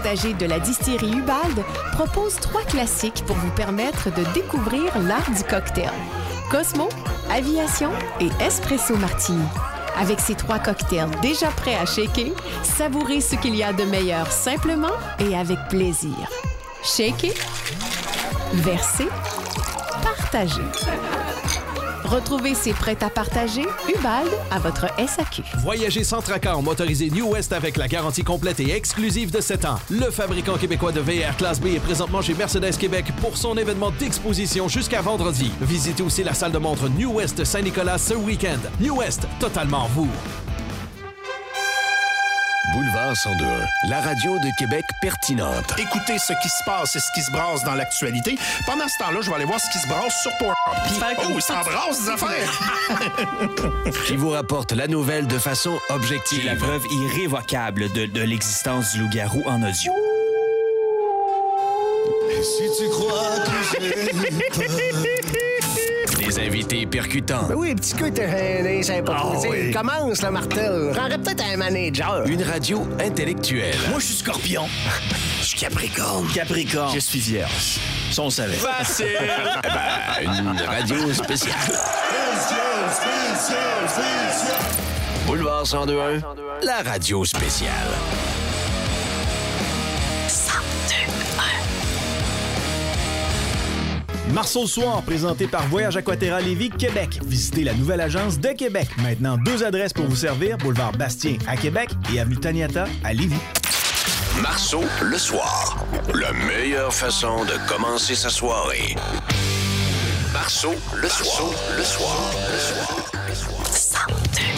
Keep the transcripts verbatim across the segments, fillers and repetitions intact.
partagée de la distillerie Ubald propose trois classiques pour vous permettre de découvrir l'art du cocktail. Cosmo, Aviation et Espresso Martini. Avec ces trois cocktails déjà prêts à shaker, savourez ce qu'il y a de meilleur simplement et avec plaisir. Shaker, verser, partager. Retrouvez ces prêts à partager Ubald à votre S A Q. Voyagez sans tracas en motorisé New West avec la garantie complète et exclusive de sept ans. Le fabricant québécois de V R Classe B est présentement chez Mercedes Québec pour son événement d'exposition jusqu'à vendredi. Visitez aussi la salle de montre New West Saint-Nicolas ce week-end. New West, totalement vous. Boulevard cent deux point un, la radio de Québec pertinente. Écoutez ce qui se passe et ce qui se brasse dans l'actualité. Pendant ce temps-là, je vais aller voir ce qui se brasse sur Pornhub. Oh, il s'embrasse des affaires! Qui vous rapporte la nouvelle de façon objective. J'ai la preuve irrévocable de, de l'existence du loup-garou en audio. Et si tu crois que j'ai peur... Des invités percutants. Ben oui, petit coup, t'es gêné, c'est pas Oh, trop. oui. Commence, le Martel. J'aurais peut-être un manager. Une radio intellectuelle. Moi, je suis Scorpion. Je suis Capricorne. Capricorne. Je suis vierge. Ça, on savait. Facile! Ben, une radio spéciale. Spécial, spécial, spécial. Boulevard cent deux point un, la radio spéciale. Marceau le soir, présenté par Voyage Aquaterra Lévis, Québec. Visitez la nouvelle agence de Québec. Maintenant, deux adresses pour vous servir, boulevard Bastien à Québec et avenue Taniata à Lévis. Marceau le soir, la meilleure façon de commencer sa soirée. Marceau le soir, le soir, le soir, le soir.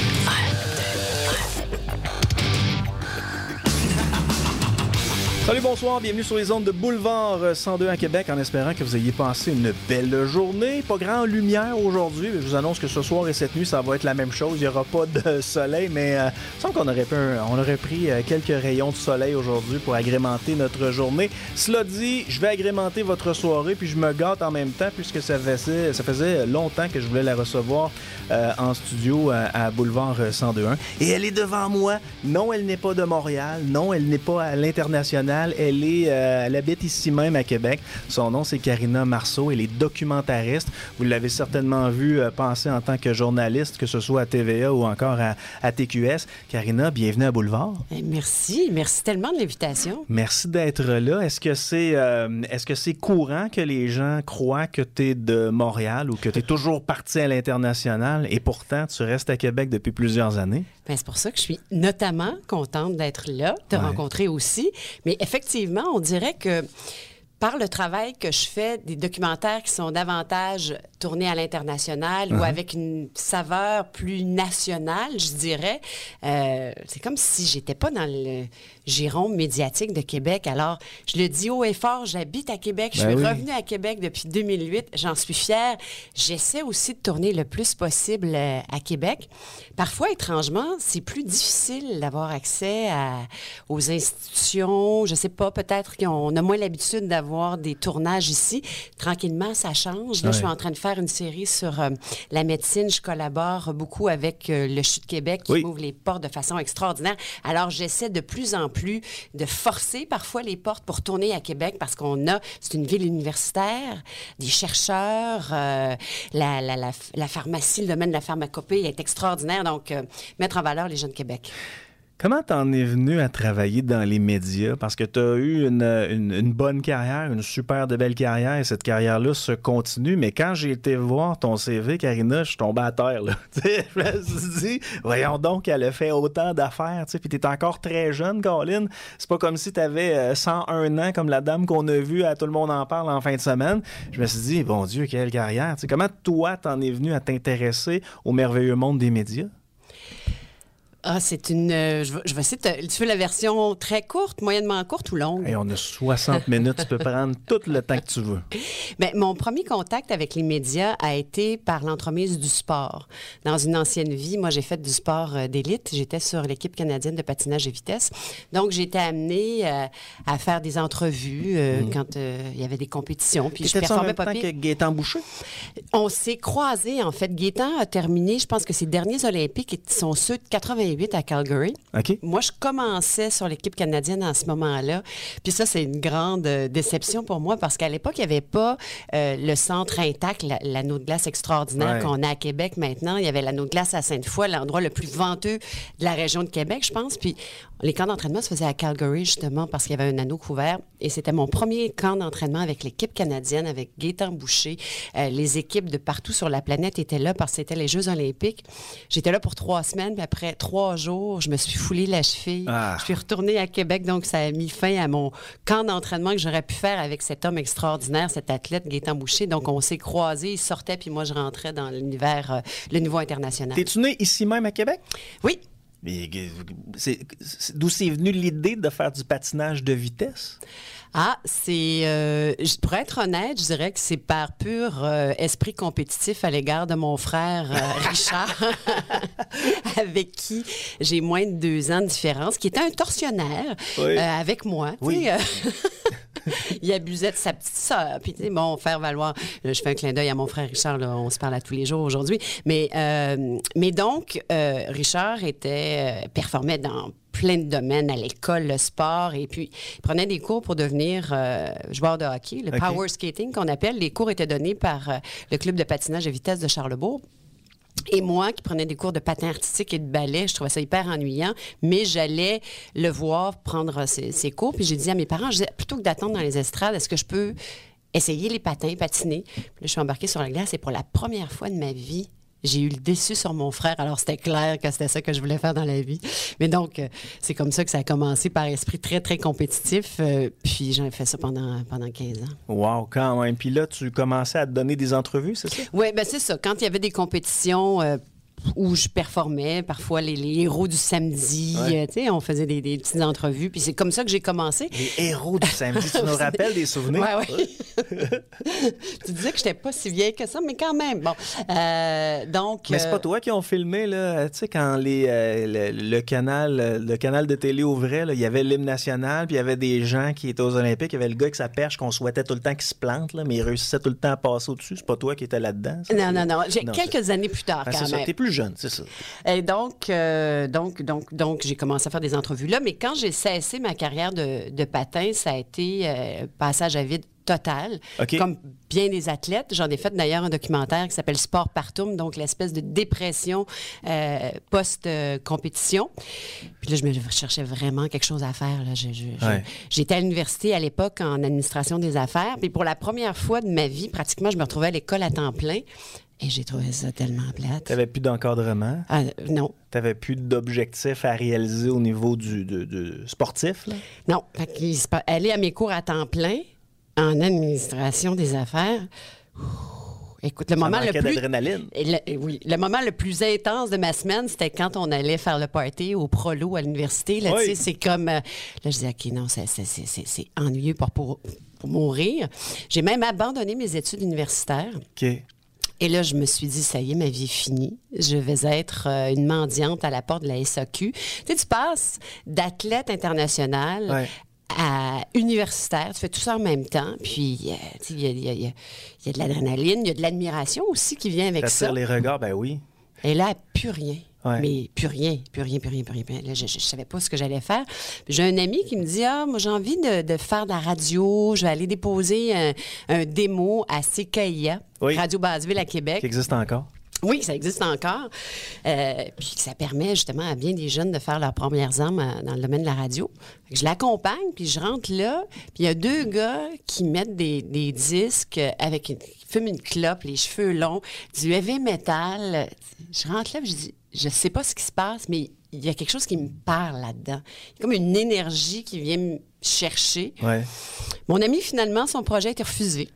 Salut, bonsoir, bienvenue sur les ondes de Boulevard cent deux à Québec, en espérant que vous ayez passé une belle journée. Pas grand lumière aujourd'hui, je vous annonce que ce soir et cette nuit, ça va être la même chose. Il n'y aura pas de soleil, mais euh, il semble qu'on aurait, pu, on aurait pris euh, quelques rayons de soleil aujourd'hui pour agrémenter notre journée. Cela dit, je vais agrémenter votre soirée, puis je me gâte en même temps, puisque ça faisait, ça faisait longtemps que je voulais la recevoir euh, en studio à, à Boulevard cent deux un. Et elle est devant moi. Non, elle n'est pas de Montréal. Non, elle n'est pas à l'international. Elle, est, euh, elle habite ici même à Québec. Son nom, c'est Karina Marceau. Elle est documentariste. Vous l'avez certainement vu euh, passer en tant que journaliste, que ce soit à T V A ou encore à, à T Q S. Karina, bienvenue à Boulevard. Merci. Merci tellement de l'invitation. Merci d'être là. Est-ce que c'est, euh, est-ce que c'est courant que les gens croient que tu es de Montréal ou que tu es toujours parti à l'international et pourtant tu restes à Québec depuis plusieurs années? Bien, c'est pour ça que je suis notamment contente d'être là, de te ouais. rencontrer aussi. Mais effectivement, on dirait que par le travail que je fais, des documentaires qui sont davantage tournés à l'international uh-huh. ou avec une saveur plus nationale, je dirais, euh, c'est comme si j'étais pas dans le giron médiatique de Québec. Alors, je le dis haut et fort, j'habite à Québec, je ben suis oui. revenue à Québec depuis deux mille huit, j'en suis fière. J'essaie aussi de tourner le plus possible euh, à Québec. Parfois, étrangement, c'est plus difficile d'avoir accès à, aux institutions, je sais pas, peut-être qu'on a moins l'habitude d'avoir avoir des tournages ici. Tranquillement, ça change. Là, ouais. je suis en train de faire une série sur euh, la médecine. Je collabore beaucoup avec euh, le C H U de Québec qui oui. m'ouvre les portes de façon extraordinaire. Alors, j'essaie de plus en plus de forcer parfois les portes pour tourner à Québec parce qu'on a, c'est une ville universitaire, des chercheurs, euh, la, la, la, la pharmacie, le domaine de la pharmacopée est extraordinaire. Donc, euh, mettre en valeur les gens de Québec. Comment t'en es venu à travailler dans les médias? Parce que tu as eu une, une, une bonne carrière, une super de belle carrière, et cette carrière-là se continue. Mais quand j'ai été voir ton C V, Karina, je suis tombé à terre. Là. Je me suis dit, voyons donc, elle a fait autant d'affaires. Puis tu es encore très jeune, Colin. C'est pas comme si tu avais cent un ans, comme la dame qu'on a vue à Tout le monde en parle en fin de semaine. Je me suis dit, bon Dieu, quelle carrière. T'sais, comment toi, t'en es venu à t'intéresser au merveilleux monde des médias? Ah, c'est une... Euh, je, vais, je vais essayer de... Tu veux la version très courte, moyennement courte ou longue? Hey, on a soixante minutes. Tu peux prendre tout le temps que tu veux. Bien, mon premier contact avec les médias a été par l'entremise du sport. Dans une ancienne vie, moi, j'ai fait du sport euh, d'élite. J'étais sur l'équipe canadienne de patinage et vitesse. Donc, j'ai été amenée euh, à faire des entrevues euh, mmh. quand euh, il y avait des compétitions. Puis je performais pas pire. Que Gaétan Boucher? On s'est croisés, en fait. Gaétan a terminé, je pense que ses derniers Olympiques sont ceux de quatre-vingt-huit. quatre-vingt-huit à Calgary. OK. Moi, je commençais sur l'équipe canadienne en ce moment-là. Puis ça, c'est une grande euh, déception pour moi parce qu'à l'époque, il n'y avait pas euh, le centre intact, la- l'anneau de glace extraordinaire Ouais. qu'on a à Québec maintenant. Il y avait l'anneau de glace à Sainte-Foy, l'endroit le plus venteux de la région de Québec, je pense. Puis les camps d'entraînement se faisaient à Calgary, justement, parce qu'il y avait un anneau couvert. Et c'était mon premier camp d'entraînement avec l'équipe canadienne, avec Gaétan Boucher. Euh, les équipes de partout sur la planète étaient là parce que c'était les Jeux olympiques. J'étais là pour trois semaines, puis après trois jours, je me suis foulé la cheville. Ah. Je suis retournée à Québec, donc ça a mis fin à mon camp d'entraînement que j'aurais pu faire avec cet homme extraordinaire, cet athlète Gaétan Boucher. Donc on s'est croisés, il sortait, puis moi je rentrais dans l'univers, euh, le niveau international. T'es-tu né ici même à Québec? Oui. Mais, c'est- c'est- d'où c'est venu l'idée de faire du patinage de vitesse? Ah, c'est... euh, je- pour être honnête, je dirais que c'est par pur euh, esprit compétitif à l'égard de mon frère euh, Richard, avec qui j'ai moins de deux ans de différence, qui était un tortionnaire Oui. euh, avec moi. tu Oui. sais, euh, il abusait de sa petite sœur. Puis, tu sais, bon, faire valoir... Là, je fais un clin d'œil à mon frère Richard, là, on se parle à tous les jours aujourd'hui. Mais, euh, mais donc, euh, Richard était, euh, performait dans plein de domaines, à l'école, le sport, et puis il prenait des cours pour devenir euh, joueur de hockey, le OK. power skating qu'on appelle. Les cours étaient donnés par euh, le club de patinage de vitesse de Charlebourg. Et moi, qui prenais des cours de patin artistique et de ballet, je trouvais ça hyper ennuyant, mais j'allais le voir prendre ses, ses cours. Puis j'ai dit à mes parents, je disais, plutôt que d'attendre dans les estrades, est-ce que je peux essayer les patins, patiner? Puis là, je suis embarquée sur la glace et pour la première fois de ma vie, j'ai eu le déçu sur mon frère. Alors, c'était clair que c'était ça que je voulais faire dans la vie. Mais donc, euh, c'est comme ça que ça a commencé par esprit très, très compétitif. Euh, puis, j'en ai fait ça pendant, pendant quinze ans. Wow, quand même. Puis là, tu commençais à te donner des entrevues, c'est ça? Oui, bien, c'est ça. Quand il y avait des compétitions euh, où je performais, parfois les, les héros du samedi, Ouais. euh, tu sais, on faisait des, des petites entrevues. Puis, c'est comme ça que j'ai commencé. Les héros du samedi, tu nous rappelles des souvenirs? Oui, oui. Tu disais que je n'étais pas si vieille que ça, mais quand même. Bon. Euh, donc. Mais c'est euh, pas toi qui ont filmé, là, tu sais, quand les, euh, le, le canal, euh, le canal de télé ouvrait, là, il y avait l'hymne national, puis il y avait des gens qui étaient aux Olympiques, il y avait le gars avec sa perche qu'on souhaitait tout le temps qu'il se plante, là, mais il réussissait tout le temps à passer au-dessus. C'est pas toi qui étais là-dedans? ça? Non, non, non. J'ai Non, quelques c'est- années plus tard, Ah, quand c'est ça. même. T'es plus jeune, c'est ça. Et donc, euh, donc, donc, donc, j'ai commencé à faire des entrevues là. Mais quand j'ai cessé ma carrière de, de patin, ça a été euh, passage à vide total. OK. Comme bien des athlètes. J'en ai fait d'ailleurs un documentaire qui s'appelle Sport Partum, donc l'espèce de dépression euh, post-compétition. Puis là, je me cherchais vraiment quelque chose à faire. Là. Je- je- je- Ouais. J'étais à l'université à l'époque en administration des affaires. Puis pour la première fois de ma vie, pratiquement, je me retrouvais à l'école à temps plein. Et j'ai trouvé ça tellement plate. T'avais plus d'encadrement, Ah, non. t'avais plus d'objectifs à réaliser au niveau du de, de sportif, là. Non. Fait qu'il se pa- aller à mes cours à temps plein en administration des affaires. ouh, Écoute, le Ça moment le manquait plus d'adrénaline. Et le- oui, le moment le plus intense de ma semaine, c'était quand on allait faire le party au Prolo à l'université. Là, Oui. tu sais, c'est comme... euh, là, je disais, OK, non, c'est, c'est, c'est, c'est- c'est ennuyeux pour, pour, pour mourir. J'ai même abandonné mes études universitaires. OK. Et là, je me suis dit, ça y est, ma vie est finie. Je vais être euh, une mendiante à la porte de la S A Q. Tu sais, tu passes d'athlète international Ouais. à universitaire. Tu fais tout ça en même temps. Puis, euh, tu sais, il y a, il y a- il y a- il y a de l'adrénaline, il y a de l'admiration aussi qui vient avec ça. T'attires les regards, ben oui. Et là, plus rien. Ouais. Mais plus rien, plus rien, plus rien, plus rien. plus rien. Là, je ne savais pas ce que j'allais faire. Puis j'ai un ami qui me dit, ah, moi, j'ai envie de, de faire de la radio. Je vais aller déposer un, un démo à C K I A, Oui. Radio Basseville à Québec. Qui existe encore. Oui, ça existe encore. Euh, puis ça permet justement à bien des jeunes de faire leurs premières armes à- dans le domaine de la radio. Fait que je l'accompagne, puis je rentre là, puis il y a deux gars qui mettent des, des disques avec une, qui fument une clope, les cheveux longs, du heavy metal. Je rentre là, puis je dis, je sais pas ce qui se passe, mais il y a quelque chose qui me parle là-dedans. Il y a comme une énergie qui vient me chercher. Ouais. Mon ami, finalement, son projet a été refusé.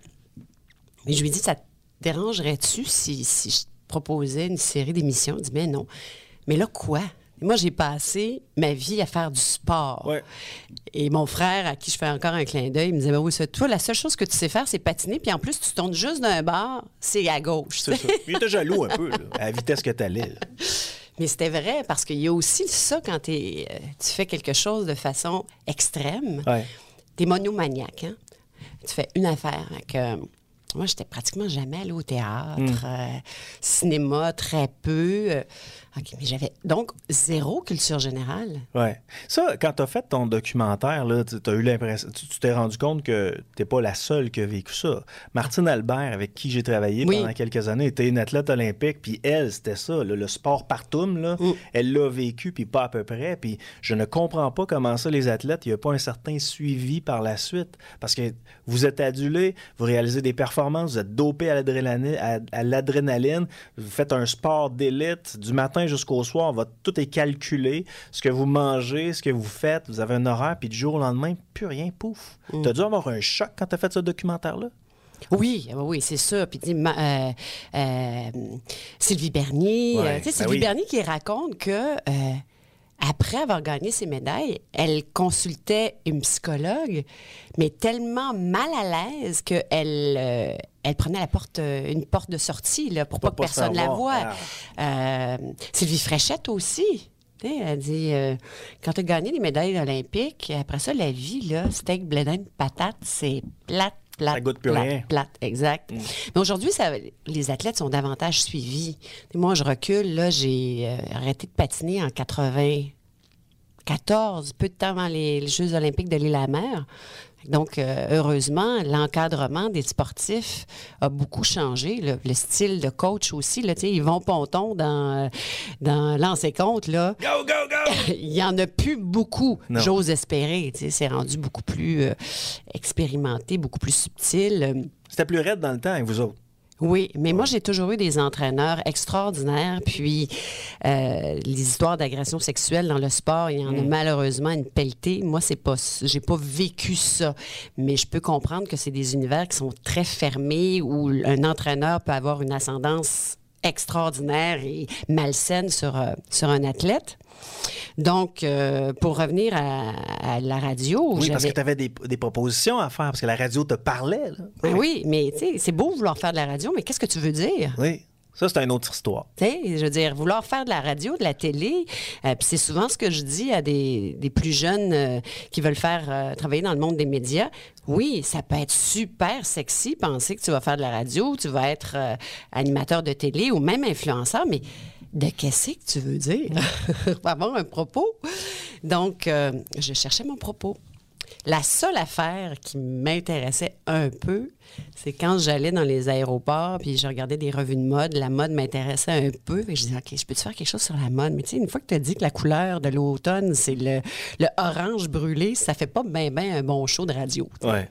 Mais je lui ai dit, ça te dérangerait-tu si, si je te proposais une série d'émissions? Il dit, mais non. Mais là, quoi? Moi, j'ai passé ma vie à faire du sport. Ouais. Et mon frère, à qui je fais encore un clin d'œil, il me disait, ben oui, ça, toi, la seule chose que tu sais faire, c'est patiner. Puis en plus, tu tournes juste d'un bord, c'est à gauche. C'est ça. Il était jaloux un peu, là, à la vitesse que t'allais. là. Mais c'était vrai, parce qu'il y a aussi ça quand t'es, euh, tu fais quelque chose de façon extrême. Ouais. T'es monomaniaque, hein? Tu fais une affaire. Fait que, euh, moi, j'étais pratiquement jamais allée au théâtre. Mm. euh, cinéma, très peu. Euh, OK, mais j'avais donc zéro culture générale. Oui. Ça, quand tu as fait ton documentaire, là, tu as eu l'impression, tu, tu t'es rendu compte que tu n'es pas la seule qui a vécu ça. Martine Albert, avec qui j'ai travaillé oui. pendant quelques années, était une athlète olympique, puis elle, c'était ça, là, le sport partum, là, mm. elle l'a vécu, puis pas à peu près. Puis je ne comprends pas comment ça, les athlètes, il n'y a pas un certain suivi par la suite. Parce que vous êtes adulés, vous réalisez des performances, vous êtes dopé à l'adrénaline, à, à l'adrénaline, vous faites un sport d'élite du matin jusqu'au soir, votre, tout est calculé, ce que vous mangez, ce que vous faites, vous avez un horaire, puis du jour au lendemain, plus rien, pouf. Mm. T'as dû avoir un choc quand t'as fait ce documentaire-là? Oui, oui, c'est ça. Puis, tu sais, euh, euh, Sylvie Bernier, ouais, euh, tu sais, Sylvie ben oui. Bernier qui raconte que... Euh, Après avoir gagné ses médailles, elle consultait une psychologue, mais tellement mal à l'aise qu'elle euh, elle prenait la porte, une porte de sortie là, pour pas, pas que personne la voie. Ah. Euh, Sylvie Fréchette aussi. Elle dit, euh, quand tu as gagné les médailles olympiques, après ça, la vie, là, steak, blé d'Inde, patate, c'est plate. Plate, ça goûte plus plate, rien. Plate, exact. Mm. Mais aujourd'hui, ça, les athlètes sont davantage suivis. Et moi, je recule. Là, j'ai euh, arrêté de patiner en quatre-vingt-quatorze, peu de temps avant les, les Jeux olympiques de l'Île-à-la-Mer. Donc, euh, heureusement, l'encadrement des sportifs a beaucoup changé. Là. Le style de coach aussi. Là, Yvon Ponton, dans, dans Lancer compte, là, go, go, go! il n'y en a plus beaucoup, non. J'ose espérer. C'est rendu beaucoup plus euh, expérimenté, beaucoup plus subtil. C'était plus raide dans le temps avec vous autres. Oui, mais ouais. Moi, j'ai toujours eu des entraîneurs extraordinaires. Puis, euh, les histoires d'agression sexuelle dans le sport, il y en mmh. a malheureusement une pelletée. Moi, c'est pas, j'ai pas vécu ça. Mais je peux comprendre que c'est des univers qui sont très fermés où un entraîneur peut avoir une ascendance extraordinaire et malsaine sur, euh, sur un athlète. Donc, euh, pour revenir à, à la radio... Oui, parce que tu avais des, des propositions à faire, parce que la radio te parlait. Là. Ben oui, mais tu sais, c'est beau vouloir faire de la radio, mais qu'est-ce que tu veux dire? Oui. Ça, c'est une autre histoire. Tu sais, je veux dire, vouloir faire de la radio, de la télé, euh, puis c'est souvent ce que je dis à des, des plus jeunes euh, qui veulent faire euh, travailler dans le monde des médias. Oui, ça peut être super sexy, penser que tu vas faire de la radio, tu vas être euh, animateur de télé ou même influenceur, mais de qu'est-ce que tu veux dire? Pour avoir un propos. Donc, euh, je cherchais mon propos. La seule affaire qui m'intéressait un peu, c'est quand j'allais dans les aéroports puis je regardais des revues de mode, la mode m'intéressait un peu. Et je disais, OK, je peux-tu faire quelque chose sur la mode? Mais tu sais, une fois que tu as dit que la couleur de l'automne, c'est le, le orange brûlé, ça fait pas bien, bien un bon show de radio. Ouais.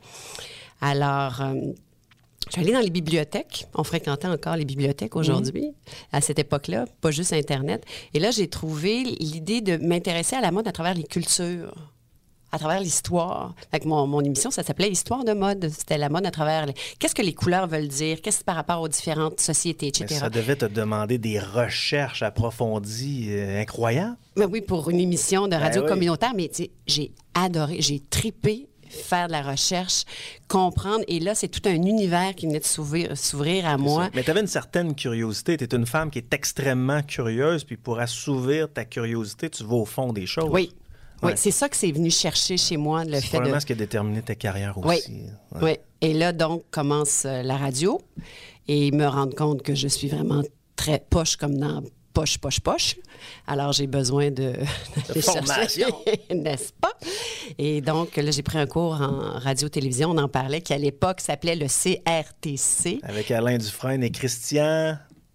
Alors... Euh, Je suis allée dans les bibliothèques. On fréquentait encore les bibliothèques aujourd'hui, mmh. à cette époque-là, pas juste Internet. Et là, j'ai trouvé l'idée de m'intéresser à la mode à travers les cultures, à travers l'histoire. Fait que mon, mon émission, ça s'appelait Histoire de mode. C'était la mode à travers... Les... Qu'est-ce que les couleurs veulent dire? Qu'est-ce que par rapport aux différentes sociétés, et cetera. Mais ça devait te demander des recherches approfondies euh, incroyables. Mais oui, pour une émission de radio ben oui. communautaire. Mais tu sais, j'ai adoré, j'ai tripé faire de la recherche, comprendre. Et là, c'est tout un univers qui venait de s'ouvrir, s'ouvrir à moi. Mais tu avais une certaine curiosité. Tu es une femme qui est extrêmement curieuse. Puis pour assouvir ta curiosité, tu vas au fond des choses. Oui. Ouais. Oui, c'est ça que c'est venu chercher chez moi, le c'est fait probablement de... ce qui a déterminé ta carrière aussi. Oui, ouais. oui. Et là, donc, commence euh, la radio et me rendre compte que je suis vraiment très poche comme dans poche, poche, poche. Alors, j'ai besoin de, de, de formation, n'est-ce pas? Et donc, là, j'ai pris un cours en radio-télévision, on en parlait, qui à l'époque s'appelait le C R T C. Avec Alain Dufresne et Christian...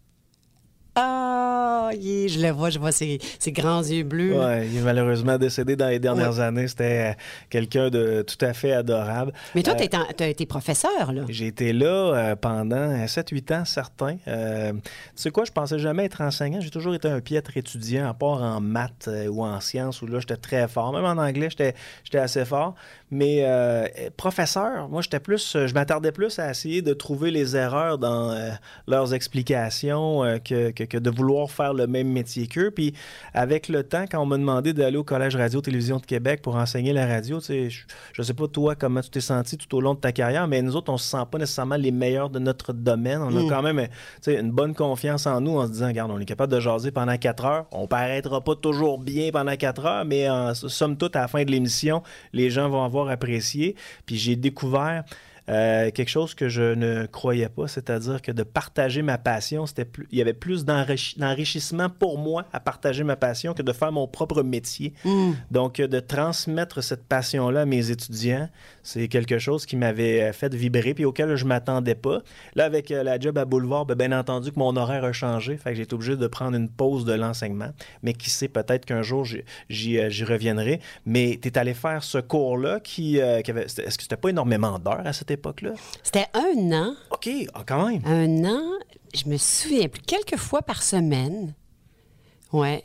Ah, yeah, je le vois, je vois ses, ses grands yeux bleus. Oui, il est malheureusement décédé dans les dernières ouais. années. C'était euh, quelqu'un de tout à fait adorable. Mais toi, euh, tu as été professeur, là. J'ai été là euh, pendant sept huit ans, certains. Euh, tu sais quoi, je pensais jamais être enseignant. J'ai toujours été un piètre étudiant, à part en maths euh, ou en sciences, où là, j'étais très fort. Même en anglais, j'étais, j'étais assez fort. Mais euh, professeur, moi, j'étais plus, je m'attardais plus à essayer de trouver les erreurs dans euh, leurs explications euh, que, que, que de vouloir faire le même métier qu'eux. Puis avec le temps, quand on m'a demandé d'aller au Collège Radio-Télévision de Québec pour enseigner la radio, tu sais, je, je sais pas toi comment tu t'es senti tout au long de ta carrière, mais nous autres, on se sent pas nécessairement les meilleurs de notre domaine. On mm. a quand même tu sais, une bonne confiance en nous en se disant, regarde, on est capable de jaser pendant quatre heures. On paraîtra pas toujours bien pendant quatre heures, mais en somme toute, à la fin de l'émission, les gens vont avoir apprécié. Puis j'ai découvert euh, quelque chose que je ne croyais pas, c'est-à-dire que de partager ma passion, c'était plus, il y avait plus d'enrichi- d'enrichissement pour moi à partager ma passion que de faire mon propre métier. Mm. Donc, de transmettre cette passion-là à mes étudiants, c'est quelque chose qui m'avait fait vibrer puis auquel je ne m'attendais pas. Là, avec euh, la job à Boulevard, bien, bien entendu que mon horaire a changé, fait que j'ai été obligé de prendre une pause de l'enseignement. Mais qui sait, peut-être qu'un jour, j'y, j'y, euh, j'y reviendrai. Mais tu es allé faire ce cours-là qui, euh, qui avait... Est-ce que c'était pas énormément d'heures à cette époque-là? C'était un an. OK, ah, quand même. Un an, je me souviens plus, quelques fois par semaine. Ouais.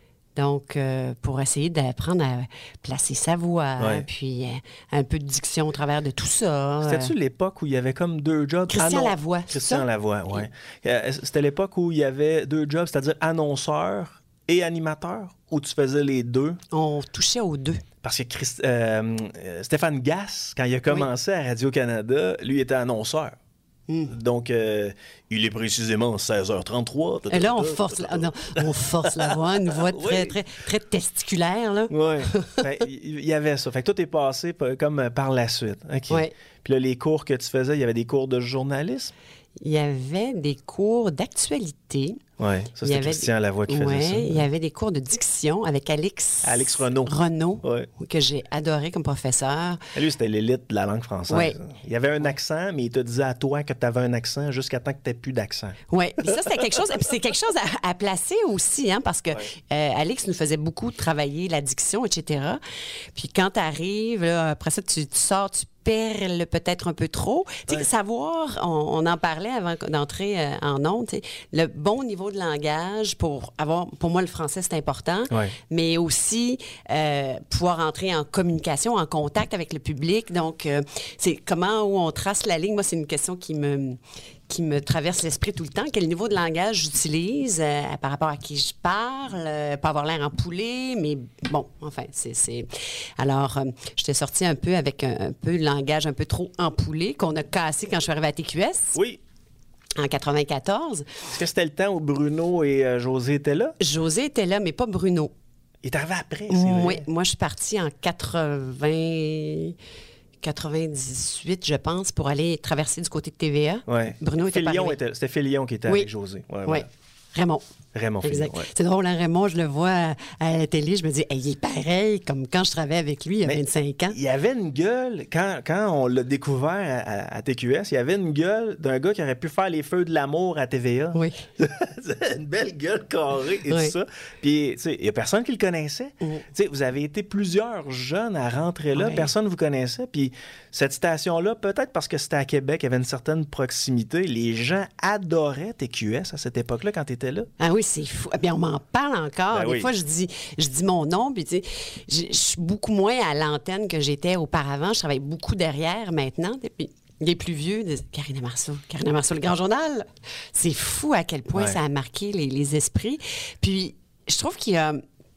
Donc, euh, pour essayer d'apprendre à placer sa voix, ouais. puis euh, un peu de diction au travers de tout ça. C'était-tu euh... l'époque où il y avait comme deux jobs? Christian Annon... Lavoie. Christian Lavoie, oui. Euh, c'était l'époque où il y avait deux jobs, c'est-à-dire annonceur et animateur, où tu faisais les deux? On touchait aux deux. Parce que Christ... euh, Stéphane Gass, quand il a commencé oui. à Radio-Canada, lui était annonceur. Mm. Donc, euh, il est précisément seize heures trente-trois. Et là, on force, la, non, on force la voix, une voix très, oui. très, très testiculaire. Là. Oui, ben, il y avait ça. Fait que tout est passé comme par la suite. Okay. Oui. Puis là, les cours que tu faisais, il y avait des cours de journalisme? Il y avait des cours d'actualité. Oui, ça, c'était Christian Lavoie qui faisait ouais, ça. Il y avait des cours de diction avec Alex... Alex Renaud. Renaud, ouais. que j'ai adoré comme professeur. Et lui, c'était l'élite de la langue française. Ouais. Il y avait un accent, mais il te disait à toi que tu avais un accent jusqu'à temps que tu n'aies plus d'accent. Oui, ça, c'était quelque chose... Puis c'est quelque chose à, à placer aussi, hein, parce que ouais. euh, Alex nous faisait beaucoup travailler la diction, et cetera. Puis quand tu arrives, après ça, tu, tu sors, tu perles peut-être un peu trop. Tu sais, ouais. savoir, on, on en parlait avant d'entrer euh, en ondes, le bon niveau de langage pour avoir, pour moi, le français, c'est important, ouais. mais aussi euh, pouvoir entrer en communication, en contact avec le public. Donc, euh, c'est comment où on trace la ligne. Moi, c'est une question qui me... qui me traverse l'esprit tout le temps. Quel niveau de langage j'utilise euh, par rapport à qui je parle, euh, pas avoir l'air empoulé, mais bon, enfin, c'est... c'est... Alors, euh, j'étais sortie un peu avec un, un peu le langage un peu trop empoulé qu'on a cassé quand je suis arrivée à T Q S. Oui. En quatre-vingt-quatorze. Est-ce que c'était le temps où Bruno et euh, José étaient là? José était là, mais pas Bruno. Il est arrivé après, c'est oui, vrai. Moi, je suis partie en quatre-vingts... quatre-vingt-dix-huit, je pense, pour aller traverser du côté de T V A. Ouais. Bruno était pas arrivé. Était, c'était Félion qui était oui. avec José. Oui, ouais. ouais. Raymond. Raymond Félion, ouais. C'est drôle, hein, Raymond, je le vois à, à la télé, je me dis, hey, il est pareil comme quand je travaillais avec lui il y a Mais vingt-cinq ans. Il y avait une gueule, quand, quand on l'a découvert à, à, à T Q S, il y avait une gueule d'un gars qui aurait pu faire les feux de l'amour à T V A. Oui. Une belle gueule carrée et oui. tout ça. Puis, tu sais, il n'y a personne qui le connaissait. Mm. Tu sais, vous avez été plusieurs jeunes à rentrer là, oui. personne ne vous connaissait. Puis, cette station-là, peut-être parce que c'était à Québec, il y avait une certaine proximité. Les gens adoraient T Q S à cette époque-là quand tu étais là. Ah oui, c'est fou. Bien, on m'en parle encore. Ben Des oui. fois, je dis, je dis mon nom, puis tu sais, je suis beaucoup moins à l'antenne que j'étais auparavant. Je travaille beaucoup derrière maintenant. Puis les plus vieux, Karina Marceau, Karina Marceau, le Grand Journal. C'est fou à quel point ouais. ça a marqué les, les esprits. Puis, je trouve qu'il y a...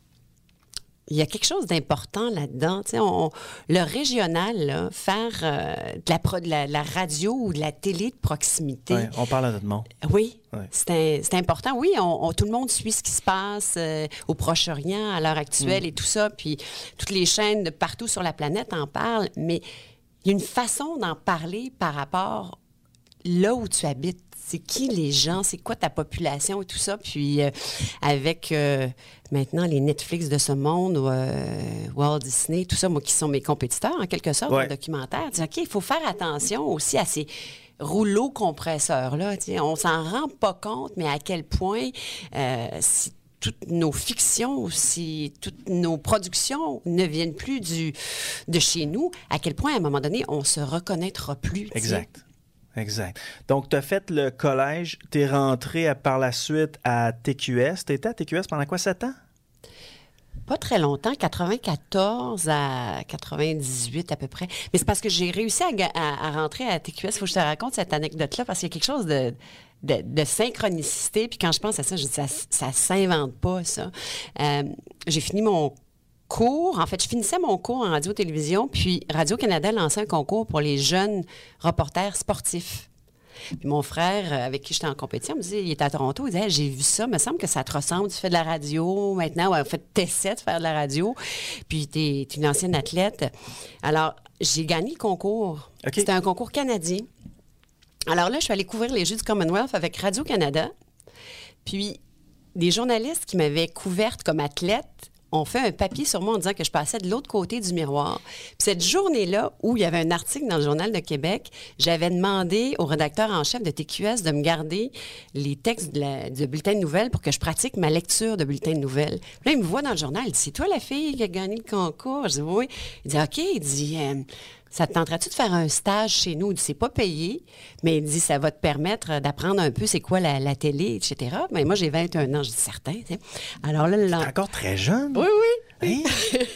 Il y a quelque chose d'important là-dedans. Tu sais, on, le régional, là, faire euh, de, la pro, de, la, de la radio ou de la télé de proximité. Ouais, on parle à notre monde. Oui, ouais. c'est, un, c'est important. Oui, on, on, tout le monde suit ce qui se passe euh, au Proche-Orient à l'heure actuelle mm. et tout ça. Puis toutes les chaînes de partout sur la planète en parlent. Mais il y a une façon d'en parler par rapport là où tu habites. C'est qui les gens, c'est quoi ta population et tout ça. Puis euh, avec euh, maintenant les Netflix de ce monde, euh, Walt Disney, tout ça, moi qui sont mes compétiteurs en quelque sorte, ouais. dans le documentaire, dis, OK, il faut faire attention aussi à ces rouleaux compresseurs-là. On s'en rend pas compte, mais à quel point euh, si toutes nos fictions, si toutes nos productions ne viennent plus du, de chez nous, à quel point à un moment donné, on se reconnaîtra plus. Exact. T'sais. Exact. Donc, tu as fait le collège, tu es rentré à, par la suite à T Q S. Tu étais à T Q S pendant quoi, sept ans? Pas très longtemps, quatre-vingt-quatorze à quatre-vingt-dix-huit à peu près. Mais c'est parce que j'ai réussi à, à, à rentrer à T Q S. Il faut que je te raconte cette anecdote-là parce qu'il y a quelque chose de, de, de synchronicité. Puis quand je pense à ça, je dis ça ça s'invente pas, ça. Euh, j'ai fini mon cours. En fait, je finissais mon cours en radio-télévision, puis Radio-Canada lançait un concours pour les jeunes reporters sportifs. Puis mon frère, euh, avec qui j'étais en compétition, me dit, il était à Toronto, il disait, hey, j'ai vu ça, me semble que ça te ressemble, tu fais de la radio maintenant, ouais, en fait, t'essaies de faire de la radio, puis t'es, t'es une ancienne athlète. Alors, j'ai gagné le concours. Okay. C'était un concours canadien. Alors là, je suis allée couvrir les Jeux du Commonwealth avec Radio-Canada. Puis, des journalistes qui m'avaient couverte comme athlète ont fait un papier sur moi en disant que je passais de l'autre côté du miroir. Puis cette journée-là, où il y avait un article dans le Journal de Québec, j'avais demandé au rédacteur en chef de T Q S de me garder les textes de la, du bulletin de nouvelles pour que je pratique ma lecture de bulletin de nouvelles. Puis là, il me voit dans le journal, il dit, c'est toi la fille qui a gagné le concours? Je dis, oui. Il dit, OK. Il dit, euh, ça te tenterait-tu de faire un stage chez nous? Il dit, c'est pas payé, mais il dit, ça va te permettre d'apprendre un peu c'est quoi la, la télé, et cetera. Mais moi, j'ai vingt et un ans, je dis, certain. T'sais. Alors là, le T'es encore très jeune? Oui, oui. Hein?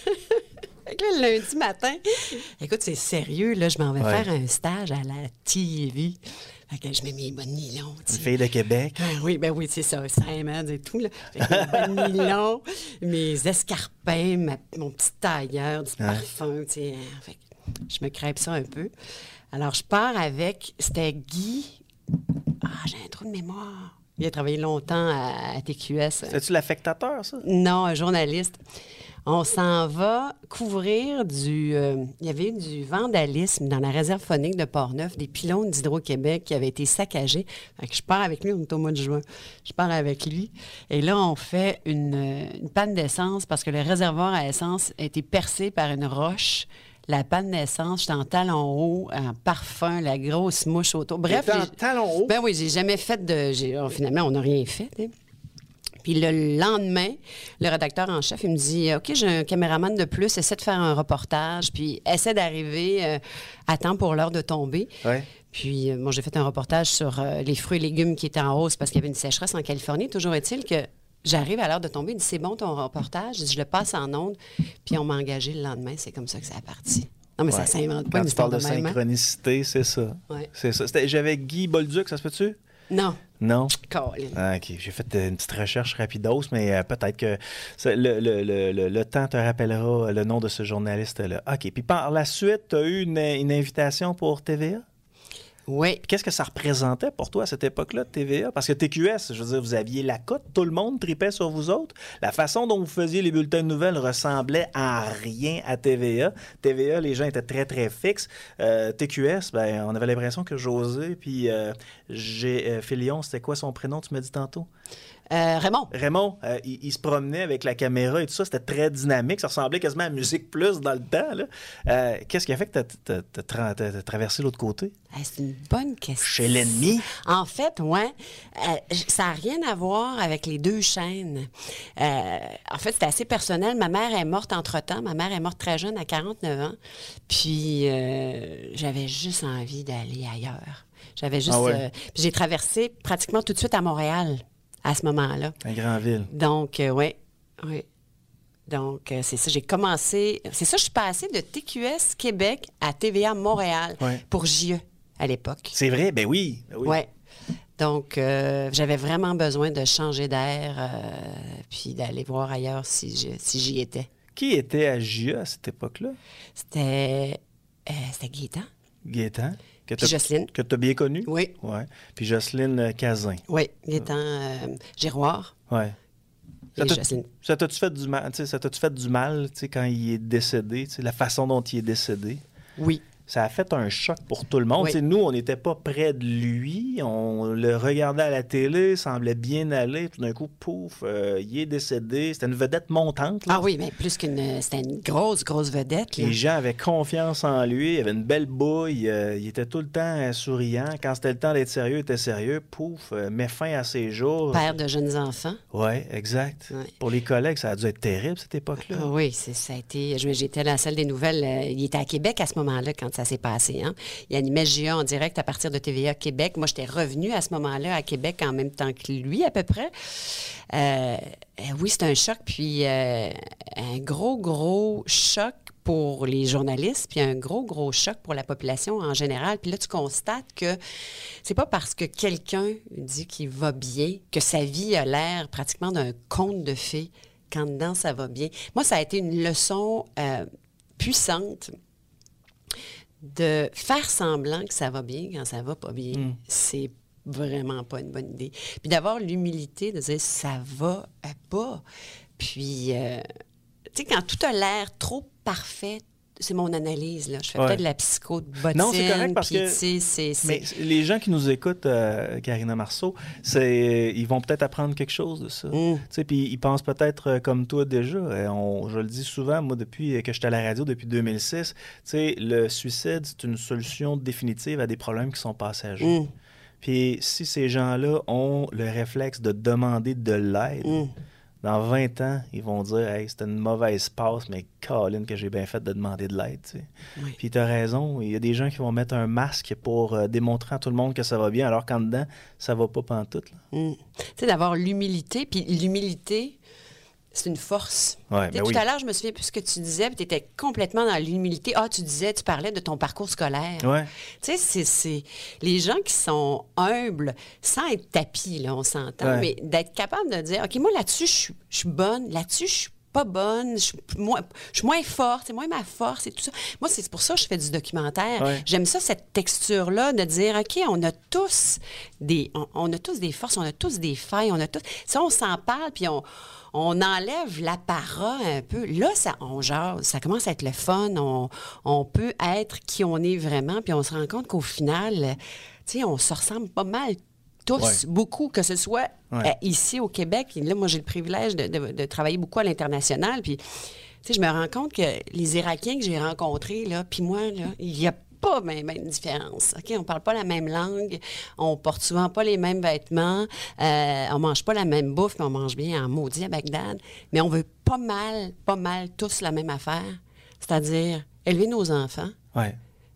Fait que là, le lundi matin, écoute, c'est sérieux, là, je m'en vais ouais. faire un stage à la T V. Fait que je mets mes bonnes nylons. Une fille de Québec. Ah, oui, ben oui, c'est ça, Simon et tout. Là. Fait que mes bonnes nylons, mes escarpins, ma, mon petit tailleur, du ouais. parfum. Tu sais. Fait que je me crêpe ça un peu. Alors, je pars avec... C'était Guy... Ah, j'ai un trou de mémoire. Il a travaillé longtemps à, à T Q S. C'est-tu l'affectateur, ça? Non, un journaliste. On s'en va couvrir du... Euh, il y avait eu du vandalisme dans la réserve phonique de Portneuf, des pylônes d'Hydro-Québec qui avaient été saccagés. Fait que je pars avec lui, on est au mois de juin. Je pars avec lui. Et là, on fait une, une panne d'essence parce que le réservoir à essence a été percé par une roche. La panne d'essence, j'étais en talon haut, en parfum, la grosse mouche autour. Bref. T'étais en talon haut? Ben oui, j'ai jamais fait de... J'ai, oh, finalement, on n'a rien fait. Hein. Puis le lendemain, le rédacteur en chef, il me dit, OK, j'ai un caméraman de plus, essaie de faire un reportage, puis essaie d'arriver euh, à temps pour l'heure de tomber. Ouais. Puis, euh, bon, j'ai fait un reportage sur euh, les fruits et légumes qui étaient en hausse parce qu'il y avait une sécheresse en Californie. Toujours est-il que j'arrive à l'heure de tomber, il dit, c'est bon ton reportage. Je dis, je le passe en ondes, puis on m'a engagé le lendemain. C'est comme ça que ça a parti. Non, mais ouais. ça s'invente pas. Quand une tu parles de, de même, synchronicité, hein? c'est ça. Ouais. C'est ça. C'était, j'avais Guy Bolduc, ça se peut-tu? Non. Non? Colin. Ah, OK. J'ai fait une petite recherche rapidos, mais euh, peut-être que ça, le, le, le, le, le temps te rappellera le nom de ce journaliste-là. OK. Puis par la suite, tu as eu une, une invitation pour T V A? Oui. Puis qu'est-ce que ça représentait pour toi à cette époque-là de T V A? Parce que T Q S, je veux dire, vous aviez la cote, tout le monde tripait sur vous autres. La façon dont vous faisiez les bulletins de nouvelles ressemblait à rien à T V A. T V A, les gens étaient très, très fixes. Euh, T Q S, ben, on avait l'impression que José, puis euh, j'ai, euh, Félion, c'était quoi son prénom, tu m'as dit tantôt? Euh, Raymond. Raymond, euh, il, il se promenait avec la caméra et tout ça. C'était très dynamique. Ça ressemblait quasiment à Musique Plus dans le temps. Là. Euh, qu'est-ce qui a fait que tu as traversé l'autre côté? Ah, c'est une bonne question. Chez l'ennemi? En fait, oui. Euh, ça n'a rien à voir avec les deux chaînes. Euh, en fait, c'était assez personnel. Ma mère est morte entre-temps. Ma mère est morte très jeune, à quarante-neuf ans. Puis, euh, j'avais juste envie d'aller ailleurs. J'avais juste... Ah ouais. euh, puis j'ai traversé pratiquement tout de suite à Montréal. À ce moment-là. Une grande ville. Donc, euh, oui, oui. Donc, euh, c'est ça. J'ai commencé... C'est ça, je suis passée de T Q S Québec à T V A Montréal ouais. pour J E à l'époque. C'est vrai? Ben oui. Ben oui. Ouais. Donc, euh, j'avais vraiment besoin de changer d'air euh, puis d'aller voir ailleurs si, je, si j'y étais. Qui était à J E à cette époque-là? C'était... Euh, c'était Gaétan. Gaétan. Que Puis Jocelyne. Que tu as bien connue? Oui. Ouais. Puis Jocelyne Cazin. Oui, Gaétan euh, Giroir. Oui. Ça, t'a, Jocelyne. ça t'a-tu fait du mal, ça t'a-tu fait du mal quand il est décédé, la façon dont il est décédé? Oui. Ça a fait un choc pour tout le monde. Oui. Nous, on n'était pas près de lui. On le regardait à la télé, semblait bien aller. Tout d'un coup, pouf, euh, il est décédé. C'était une vedette montante. Là. Ah oui, mais plus qu'une... C'était une grosse, grosse vedette. Là. Les gens avaient confiance en lui. Il avait une belle bouille. Euh, il était tout le temps euh, souriant. Quand c'était le temps d'être sérieux, il était sérieux. Pouf, euh, met fin à ses jours. Père de jeunes enfants. Oui, exact. Ouais. Pour les collègues, ça a dû être terrible, cette époque-là. Ah oui, c'est, ça a été... J'étais à la salle des nouvelles. Euh, il était à Québec à ce moment-là, quand ça s'est passé. Hein? Il animait J A en direct à partir de T V A Québec. Moi, j'étais revenue à ce moment-là à Québec en même temps que lui, à peu près. Euh, oui, c'est un choc. Puis euh, un gros, gros choc pour les journalistes, puis un gros, gros choc pour la population en général. Puis là, tu constates que c'est pas parce que quelqu'un dit qu'il va bien que sa vie a l'air pratiquement d'un conte de fées quand dedans, ça va bien. Moi, ça a été une leçon euh, puissante de faire semblant que ça va bien quand ça va pas bien, Mm. c'est vraiment pas une bonne idée. Puis d'avoir l'humilité de dire ça va pas. Puis, euh, tu sais, quand tout a l'air trop parfait, c'est mon analyse, là. Je fais Ouais. peut-être de la psycho de bottine. Non, c'est correct parce puis, que- tu sais, c'est- c'est- Mais les gens qui nous écoutent, euh, Karina Marceau, c'est, ils vont peut-être apprendre quelque chose de ça. Mm. Tu sais, puis ils pensent peut-être euh, comme toi déjà. Euh, on- je le dis souvent, moi, depuis que j'étais à la radio, depuis deux mille six, tu sais, le suicide, c'est une solution définitive à des problèmes qui sont passagers. Mm. Puis si ces gens-là ont le réflexe de demander de l'aide, Mm. dans vingt ans, ils vont dire « Hey, c'était une mauvaise passe, mais Colin, que j'ai bien fait de demander de l'aide. » tu sais. Oui. Puis tu as raison, il y a des gens qui vont mettre un masque pour euh, démontrer à tout le monde que ça va bien, alors qu'en dedans, ça va pas pantoute. Là. Mm. Tu sais, d'avoir l'humilité. Puis l'humilité, c'est une force. Ouais, Tu sais, ben tout oui. à l'heure, je me souviens plus ce que tu disais, puis tu étais complètement dans l'humilité. Ah, tu disais, tu parlais de ton parcours scolaire. Ouais. Tu sais, c'est, c'est les gens qui sont humbles, sans être tapis, là, on s'entend, Ouais. mais d'être capable de dire, OK, moi, là-dessus, je suis- je suis bonne, là-dessus, je suis pas bonne, je suis moins, je suis moins forte, c'est moins ma force et tout ça. Moi, c'est pour ça que je fais du documentaire. Ouais. J'aime ça, cette texture-là, de dire, OK, on a tous des, on, on a tous des forces, on a tous des failles, on a tous... Ça, on s'en parle, puis on... On enlève l'apparat un peu. Là, ça, on jase. Ça commence à être le fun. On, on peut être qui on est vraiment. Puis on se rend compte qu'au final, tu sais, on se ressemble pas mal tous, Ouais. beaucoup, que ce soit Ouais. euh, ici au Québec. Et là, moi, j'ai le privilège de, de- de travailler beaucoup à l'international. Puis, tu sais, je me rends compte que les Irakiens que j'ai rencontrés, là, puis moi, là, il y a pas même, même différence. OK? On parle pas la même langue, on porte souvent pas les mêmes vêtements, euh, on mange pas la même bouffe, mais on mange bien en maudit à Bagdad. Mais on veut pas mal, pas mal tous la même affaire, c'est-à-dire élever nos enfants, Ouais.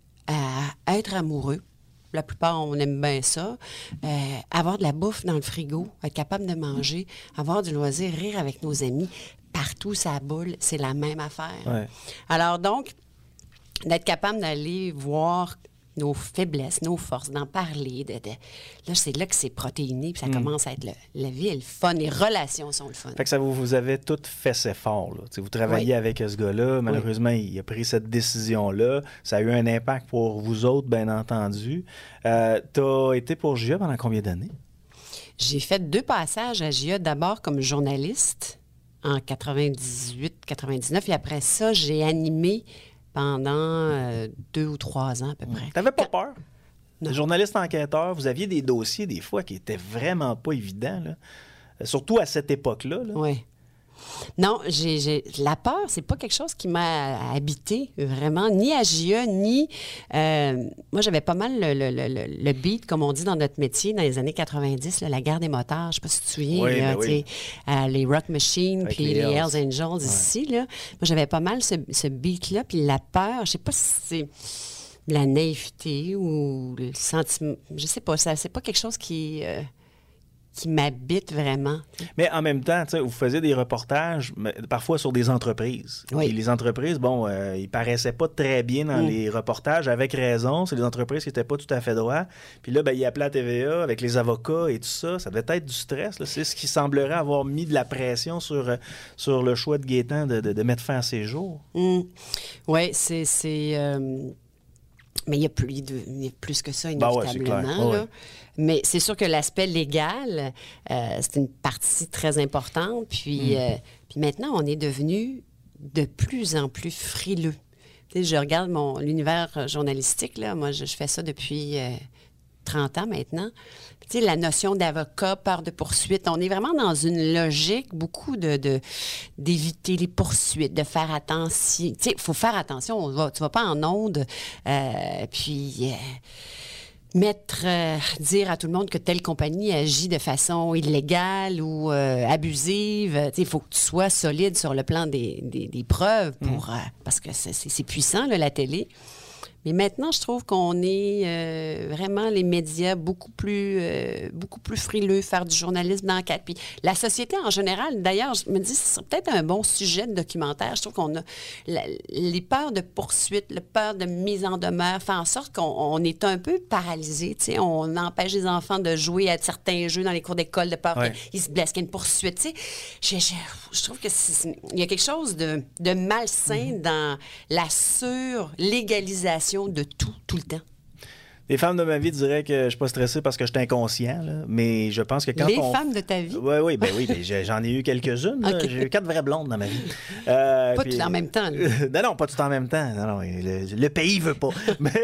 à être amoureux. La plupart, on aime bien ça. Euh, avoir de la bouffe dans le frigo, être capable de manger, avoir du loisir, rire avec nos amis. Partout, ça boule, c'est la même affaire. Ouais. Alors donc, d'être capable d'aller voir nos faiblesses, nos forces, d'en parler. De, de- Là, c'est là que c'est protéiné, puis ça Mm. commence à être le- la vie est le fun, les relations sont le fun. Fait que ça vous, vous avez tout fait ses efforts. Là. Tu sais, vous travaillez Oui. avec ce gars-là. Malheureusement, il a pris cette décision-là. Ça a eu un impact pour vous autres, bien entendu. Euh, tu as été pour J A pendant combien d'années? J'ai fait deux passages à J A, d'abord comme journaliste en quatre-vingt-dix-huit quatre-vingt-dix-neuf, et après ça, j'ai animé pendant euh, deux ou trois ans à peu près. T'avais pas peur? Non. Journaliste enquêteur, vous aviez des dossiers des fois qui étaient vraiment pas évidents, là. Euh, surtout à cette époque-là. Là. Oui. Non, j'ai, j'ai- la peur, c'est pas quelque chose qui m'a habité vraiment, ni à J A, ni... euh, moi, j'avais pas mal le, le- le- le- le beat, comme on dit dans notre métier, dans les années quatre-vingt-dix, là, la guerre des motards, je sais pas si tu te souviens, Oui, là, ben oui. tu sais, euh, les Rock Machines, Avec puis les les Hells. Hells Angels ici, là. Moi, j'avais pas mal ce, ce beat-là, puis la peur, je sais pas si c'est la naïveté ou le sentiment, je sais pas, ça, c'est pas quelque chose qui... euh, qui m'habite vraiment. Mais en même temps, tu sais, vous faisiez des reportages, mais parfois sur des entreprises. Oui. Et les entreprises, bon, euh, ils paraissaient pas très bien dans Mm. les reportages, avec raison. C'est des entreprises qui n'étaient pas tout à fait droits. Puis là, ben, ils appelaient à T V A avec les avocats et tout ça. Ça devait être du stress. Là. C'est ce qui semblerait avoir mis de la pression sur, euh, sur le choix de Gaétan de, de, de mettre fin à ses jours. Oui, c'est... c'est euh, Mais il y, a plus, il y a plus que ça, Ben ouais, c'est inévitablement. clair. Ouais. là. Mais c'est sûr que l'aspect légal, euh, c'est une partie très importante. Puis, Mm. euh, puis maintenant, on est devenu de plus en plus frileux. Tu sais, je regarde mon, l'univers journalistique, là. Moi, je, je fais ça depuis euh, trente ans maintenant. Tu sais, la notion d'avocat, peur de poursuite, on est vraiment dans une logique, beaucoup de, de- d'éviter les poursuites, de faire attention. Tu sais, il faut faire attention, on va, tu vas pas en onde, euh, puis... euh, mettre, euh, dire à tout le monde que telle compagnie agit de façon illégale ou euh, abusive. Tu sais, il faut que tu sois solide sur le plan des, des- des preuves pour, euh, parce que c'est, c'est- c'est puissant, là, la télé. Mais maintenant, je trouve qu'on est euh, vraiment les médias beaucoup plus, euh, beaucoup plus frileux, faire du journalisme d'enquête. Puis la société en général, d'ailleurs, je me dis, ce serait peut-être un bon sujet de documentaire. Je trouve qu'on a la- les peurs de poursuite, le peur de mise en demeure, fait en sorte qu'on on est un peu paralysé. Tu sais, on empêche les enfants de jouer à certains jeux dans les cours d'école de peur Ouais. qu'ils se blessent, qu'il y ait une poursuite. Tu sais, je, je- je trouve que c'est- il y a quelque chose de, de malsain dans la sur-légalisation pression de tout, tout le temps. Les femmes de ma vie diraient que je suis pas stressé parce que je suis inconscient, là. Mais je pense que quand Les on... femmes de ta vie? Oui, oui, ben oui, ben j'en ai eu quelques-unes. Okay. J'ai eu quatre vraies blondes dans ma vie. Euh, pas puis... tout en même temps. Là. non, non, pas tout en même temps. Non, non, le, le pays veut pas. Mais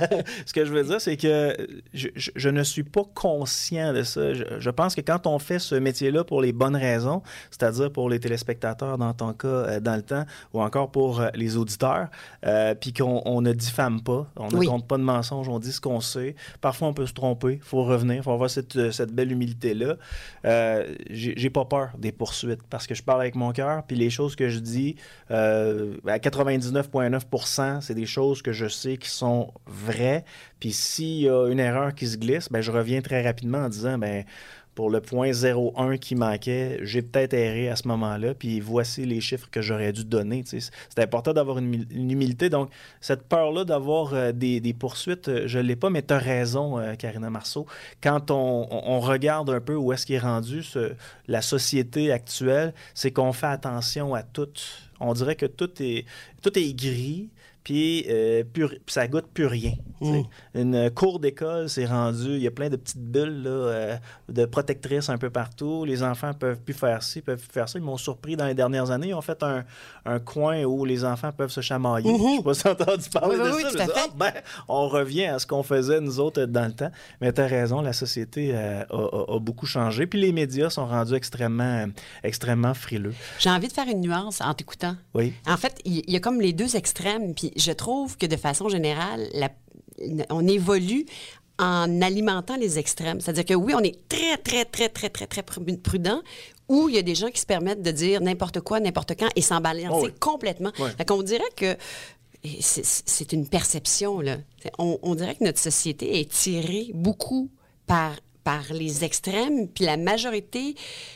ce que je veux dire, c'est que je, je, je ne suis pas conscient de ça. Je, je pense que quand on fait ce métier-là pour les bonnes raisons, c'est-à-dire pour les téléspectateurs dans ton cas, euh, dans le temps, ou encore pour euh, les auditeurs, euh, puis qu'on on ne diffame pas, on ne oui. compte pas de mensonges, on dit ce qu'on sait. Parfois, on peut se tromper. Il faut revenir. Il faut avoir cette, cette belle humilité-là. Euh, j'ai, j'ai pas peur des poursuites parce que je parle avec mon cœur. Puis les choses que je dis, euh, à quatre-vingt-dix-neuf virgule neuf pour cent, c'est des choses que je sais qui sont vraies. Puis s'il y a une erreur qui se glisse, ben, je reviens très rapidement en disant... ben pour le point zéro un qui manquait, j'ai peut-être erré à ce moment-là, puis voici les chiffres que j'aurais dû donner. Tu sais. C'est important d'avoir une, une humilité. Donc, cette peur-là d'avoir euh, des, des poursuites, je ne l'ai pas, mais tu as raison, euh, Karina Marceau. Quand on, on regarde un peu où est-ce qu'il est rendu ce, la société actuelle, c'est qu'on fait attention à tout. On dirait que tout est, tout est gris. Puis euh, ça goûte plus rien. Mmh. Une cour d'école, c'est rendu, il y a plein de petites bulles là, euh, de protectrices un peu partout. Les enfants peuvent plus faire ci, peuvent plus faire ça. Ils m'ont surpris dans les dernières années. Ils ont fait un, un coin où les enfants peuvent se chamailler. Mmh. Je ne sais pas si tu as entendu parler oui, de oui, ça. Oui, mais ça ah, ben, on revient à ce qu'on faisait, nous autres, dans le temps. Mais tu as raison, la société euh, a, a, a beaucoup changé. Puis les médias sont rendus extrêmement, extrêmement frileux. J'ai envie de faire une nuance en t'écoutant. Oui. En fait, il y a comme les deux extrêmes. Puis je trouve que de façon générale, la, on évolue en alimentant les extrêmes. C'est-à-dire que oui, on est très, très, très, très, très, très prudent, ou il y a des gens qui se permettent de dire n'importe quoi, n'importe quand et s'en balancer oh oui. complètement. Oui. Fait qu'on dirait que c'est, c'est une perception, là. On, on dirait que notre société est tirée beaucoup par... par les extrêmes, puis la majorité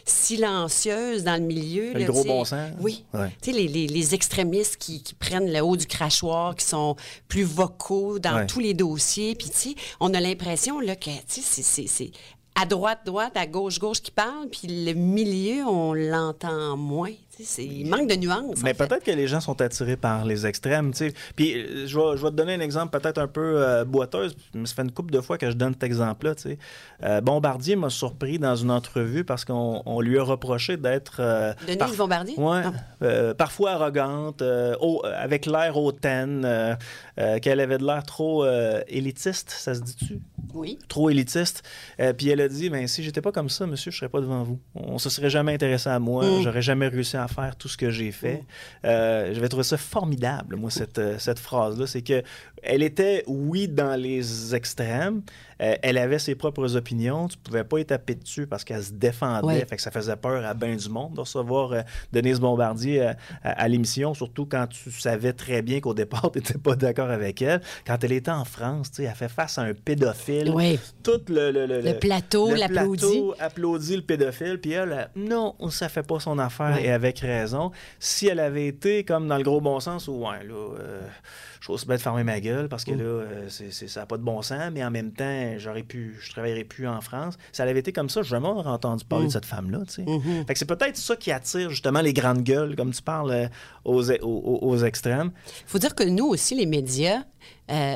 silencieuse dans le milieu. Le là, gros bon sens. Oui. Ouais. Tu sais, les, les, les extrémistes qui, qui prennent le haut du crachoir, qui sont plus vocaux dans ouais. tous les dossiers. Puis, tu sais, on a l'impression là, que, tu sais, c'est, c'est, c'est à droite, droite, à gauche, gauche qui parle, puis le milieu, on l'entend moins. C'est, il manque de nuances. Mais en fait. peut-être que les gens sont attirés par les extrêmes. T'sais. Puis je vais, je vais te donner un exemple peut-être un peu euh, boiteuse. Mais ça fait une couple de fois que je donne cet exemple-là. Euh, Bombardier m'a surpris dans une entrevue parce qu'on on lui a reproché d'être... Euh, Denise par... Bombardier? Oui. Euh, parfois arrogante, euh, haut, avec l'air hautaine, euh, euh, qu'elle avait de l'air trop euh, élitiste, ça se dit-tu? Oui. Trop élitiste. Euh, puis elle a dit, ben, si j'étais pas comme ça, monsieur, je serais pas devant vous. On se serait jamais intéressé à moi. Mm. J'aurais jamais réussi à faire tout ce que j'ai fait. Mm. Euh, j'avais trouvé ça formidable, moi, cette, cette phrase-là. C'est que elle était, oui, dans les extrêmes. Euh, elle avait ses propres opinions. Tu pouvais pas y taper dessus parce qu'elle se défendait. Ouais. Fait que ça faisait peur à bien du monde de recevoir euh, Denise Bombardier à, à, à l'émission, surtout quand tu savais très bien qu'au départ, tu n'étais pas d'accord avec elle. Quand elle était en France, tu sais, elle fait face à un pédophile. Oui. Tout le, le, le, le plateau le l'applaudit. plateau applaudit le pédophile. Puis elle, elle, non, ça fait pas son affaire. Ouais. Et avec raison. Si elle avait été comme dans le gros bon sens, où, ouais, là... Euh, j'ose bien de fermer ma gueule parce que là, euh, c'est, c'est, ça n'a pas de bon sens, mais en même temps, j'aurais pu, je ne travaillerais plus en France. Si elle avait été comme ça, je jamais aurais entendu parler mmh. de cette femme-là. Tu sais. Mmh. Fait que c'est peut-être ça qui attire justement les grandes gueules, comme tu parles, euh, aux, aux, aux extrêmes. Il faut dire que nous aussi, les médias, euh,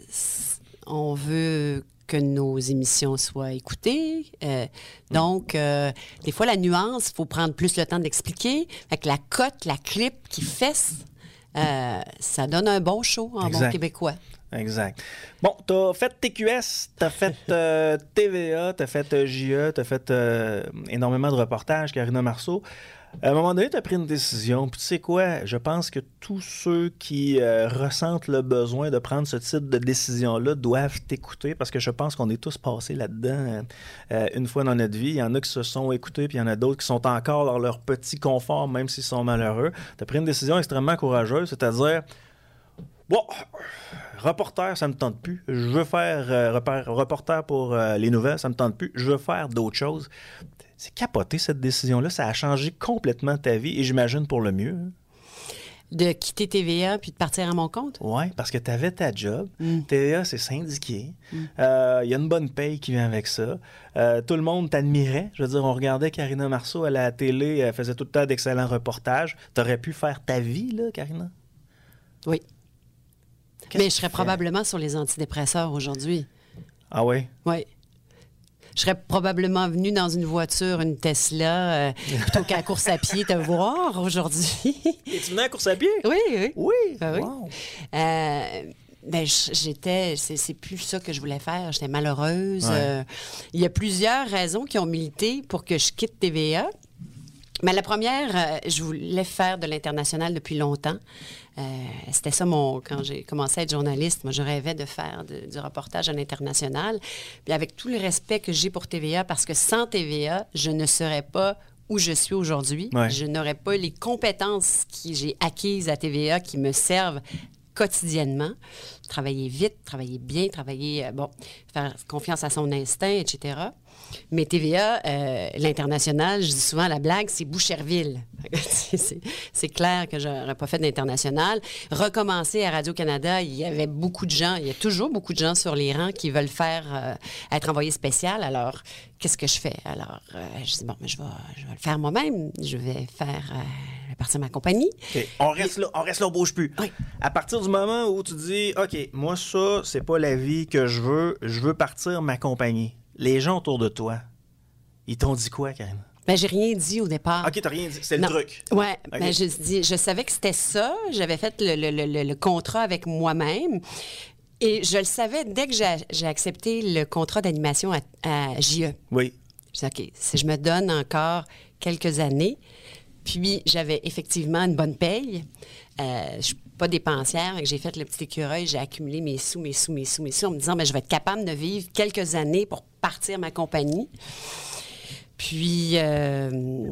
on veut que nos émissions soient écoutées. Euh, donc, euh, des fois, la nuance, il faut prendre plus le temps d'expliquer. Fait que la cote, la clip qui fesse, Euh, ça donne un bon show en exact. Bon québécois. Exact. Bon, t'as fait T Q S, t'as fait euh, T V A, t'as fait euh, J E, t'as fait euh, énormément de reportages, Karina Marceau. À un moment donné, t'as pris une décision. Puis tu sais quoi? Je pense que tous ceux qui euh, ressentent le besoin de prendre ce type de décision-là doivent t'écouter parce que je pense qu'on est tous passés là-dedans euh, une fois dans notre vie. Il y en a qui se sont écoutés, puis il y en a d'autres qui sont encore dans leur petit confort, même s'ils sont malheureux. T'as pris une décision extrêmement courageuse, c'est-à-dire... Bon, reporter, ça me tente plus. Je veux faire euh, reporter pour euh, les nouvelles, ça me tente plus. Je veux faire d'autres choses. C'est capoté, cette décision-là. Ça a changé complètement ta vie et j'imagine pour le mieux. Hein. De quitter T V A puis de partir à mon compte? Oui, parce que tu avais ta job. Mm. T V A, c'est syndiqué. Il mm. euh, y a une bonne paye qui vient avec ça. Euh, tout le monde t'admirait. Je veux dire, on regardait Karina Marceau à la télé. Elle faisait tout le temps d'excellents reportages. Tu aurais pu faire ta vie, là, Karina? Oui. Mais je serais probablement sur les antidépresseurs aujourd'hui. Ah oui? Oui. Je serais probablement venue dans une voiture, une Tesla, euh, plutôt qu'à la course à pied te voir aujourd'hui. Et tu venais à la course à pied? Oui, oui. Oui? Ben, oui. Wow. Euh, ben, j'étais... C'est, c'est plus ça que je voulais faire. J'étais malheureuse. Ouais. Euh, il y a plusieurs raisons qui ont milité pour que je quitte T V A. Mais la première, euh, je voulais faire de l'international depuis longtemps. Euh, c'était ça, mon, quand j'ai commencé à être journaliste, moi, je rêvais de faire de, du reportage à l'international. Puis avec tout le respect que j'ai pour T V A, parce que sans T V A, je ne serais pas où je suis aujourd'hui. Ouais. Je n'aurais pas les compétences que j'ai acquises à T V A qui me servent quotidiennement. Travailler vite, travailler bien, travailler, euh, bon, faire confiance à son instinct, et cetera. Mais T V A, euh, l'international, je dis souvent la blague, c'est Boucherville. c'est, c'est clair que je n'aurais pas fait d'international. Recommencer à Radio-Canada, il y avait beaucoup de gens, il y a toujours beaucoup de gens sur les rangs qui veulent faire euh, être envoyé spécial. Alors, qu'est-ce que je fais? Alors, euh, je dis, bon, mais je vais, je vais le faire moi-même. Je vais faire, euh, je vais partir ma compagnie. Okay. On reste là, on reste là, on bouge plus. Oui. À partir du moment où tu dis, OK, moi, ça, c'est pas la vie que je veux, je veux partir ma compagnie. Les gens autour de toi, ils t'ont dit quoi, Karine? Ben, j'ai rien dit au départ. OK, t'as rien dit. C'est le Non. truc. Oui, Okay. ben, je, dis, je savais que c'était ça. J'avais fait le, le, le, le contrat avec moi-même. Et je le savais dès que j'ai, j'ai accepté le contrat d'animation à, à J E. Oui. Je dis, OK, si je me donne encore quelques années, puis j'avais effectivement une bonne paye, euh, je suis pas dépensière, que j'ai fait le petit écureuil, j'ai accumulé mes sous, mes sous, mes sous, mes sous, en me disant, ben, je vais être capable de vivre quelques années pour partir ma compagnie. Puis, euh,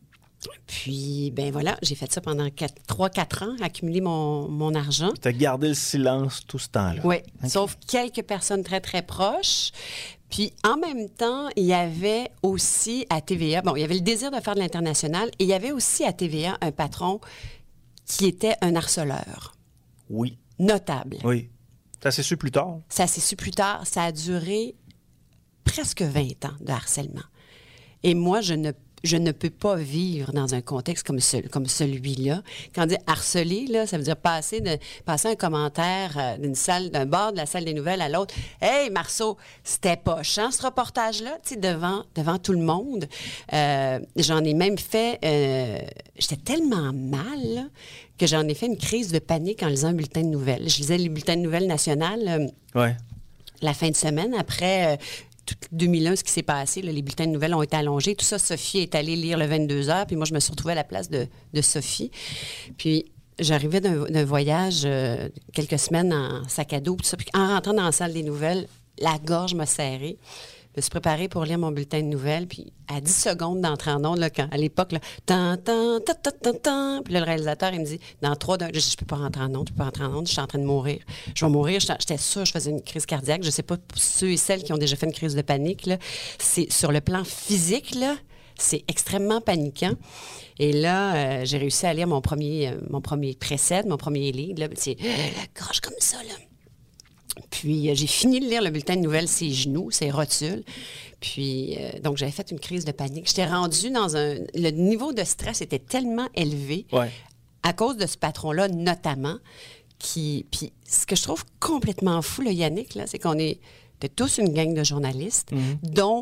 puis ben voilà, j'ai fait ça pendant trois quatre ans, accumuler mon, mon argent. Tu as gardé le silence tout ce temps-là. Oui, Okay. Sauf quelques personnes très, très proches. Puis, en même temps, il y avait aussi à T V A, bon, il y avait le désir de faire de l'international, et il y avait aussi à T V A un patron qui était un harceleur. Oui. Notable. Oui. Ça s'est su plus tard. Ça s'est su plus tard. Ça a duré presque vingt ans de harcèlement. Et moi, je ne, je ne peux pas vivre dans un contexte comme, ce, comme celui-là. Quand on dit harceler, là, ça veut dire passer, de, passer un commentaire euh, d'une salle, d'un bord de la salle des nouvelles à l'autre. « Hey, Marceau, c'était poche, hein, ce reportage-là? » Tu sais, devant, devant tout le monde. Euh, j'en ai même fait... Euh, j'étais tellement mal, là, que j'en ai fait une crise de panique en lisant un bulletin de nouvelles. Je lisais les bulletins de nouvelles nationales euh, ouais. la fin de semaine. Après... Euh, tout deux mille un, ce qui s'est passé, là, les bulletins de nouvelles ont été allongés. Tout ça, Sophie est allée lire le vingt-deux heures, puis moi, je me suis retrouvée à la place de, de Sophie. Puis, j'arrivais d'un, d'un voyage, euh, quelques semaines en sac à dos, tout ça. Puis, en rentrant dans la salle des nouvelles, la gorge m'a serrée. Je me suis préparée pour lire mon bulletin de nouvelles, puis à dix secondes d'entrer en onde, là, quand, à l'époque, là, tan, tan, tan, tan, tan, tan, puis là, le réalisateur, il me dit, dans trois, d'un, je dis, je peux pas rentrer en onde, je peux pas rentrer en onde, je suis en train de mourir. Je vais mourir, j'étais sûre, je faisais une crise cardiaque. Je sais pas, pour ceux et celles qui ont déjà fait une crise de panique, là, c'est sur le plan physique, là, c'est extrêmement paniquant. Et là, euh, j'ai réussi à lire mon premier, euh, mon premier précède, mon premier livre, là, c'est la gorge comme ça, là. Puis, euh, j'ai fini de lire le bulletin de nouvelles, ses genoux, ses rotules. Puis, euh, donc, j'avais fait une crise de panique. J'étais rendue dans un... Le niveau de stress était tellement élevé, ouais. à cause de ce patron-là, notamment, qui... Puis, ce que je trouve complètement fou, là, Yannick, là, c'est qu'on est tous une gang de journalistes, mm-hmm. dont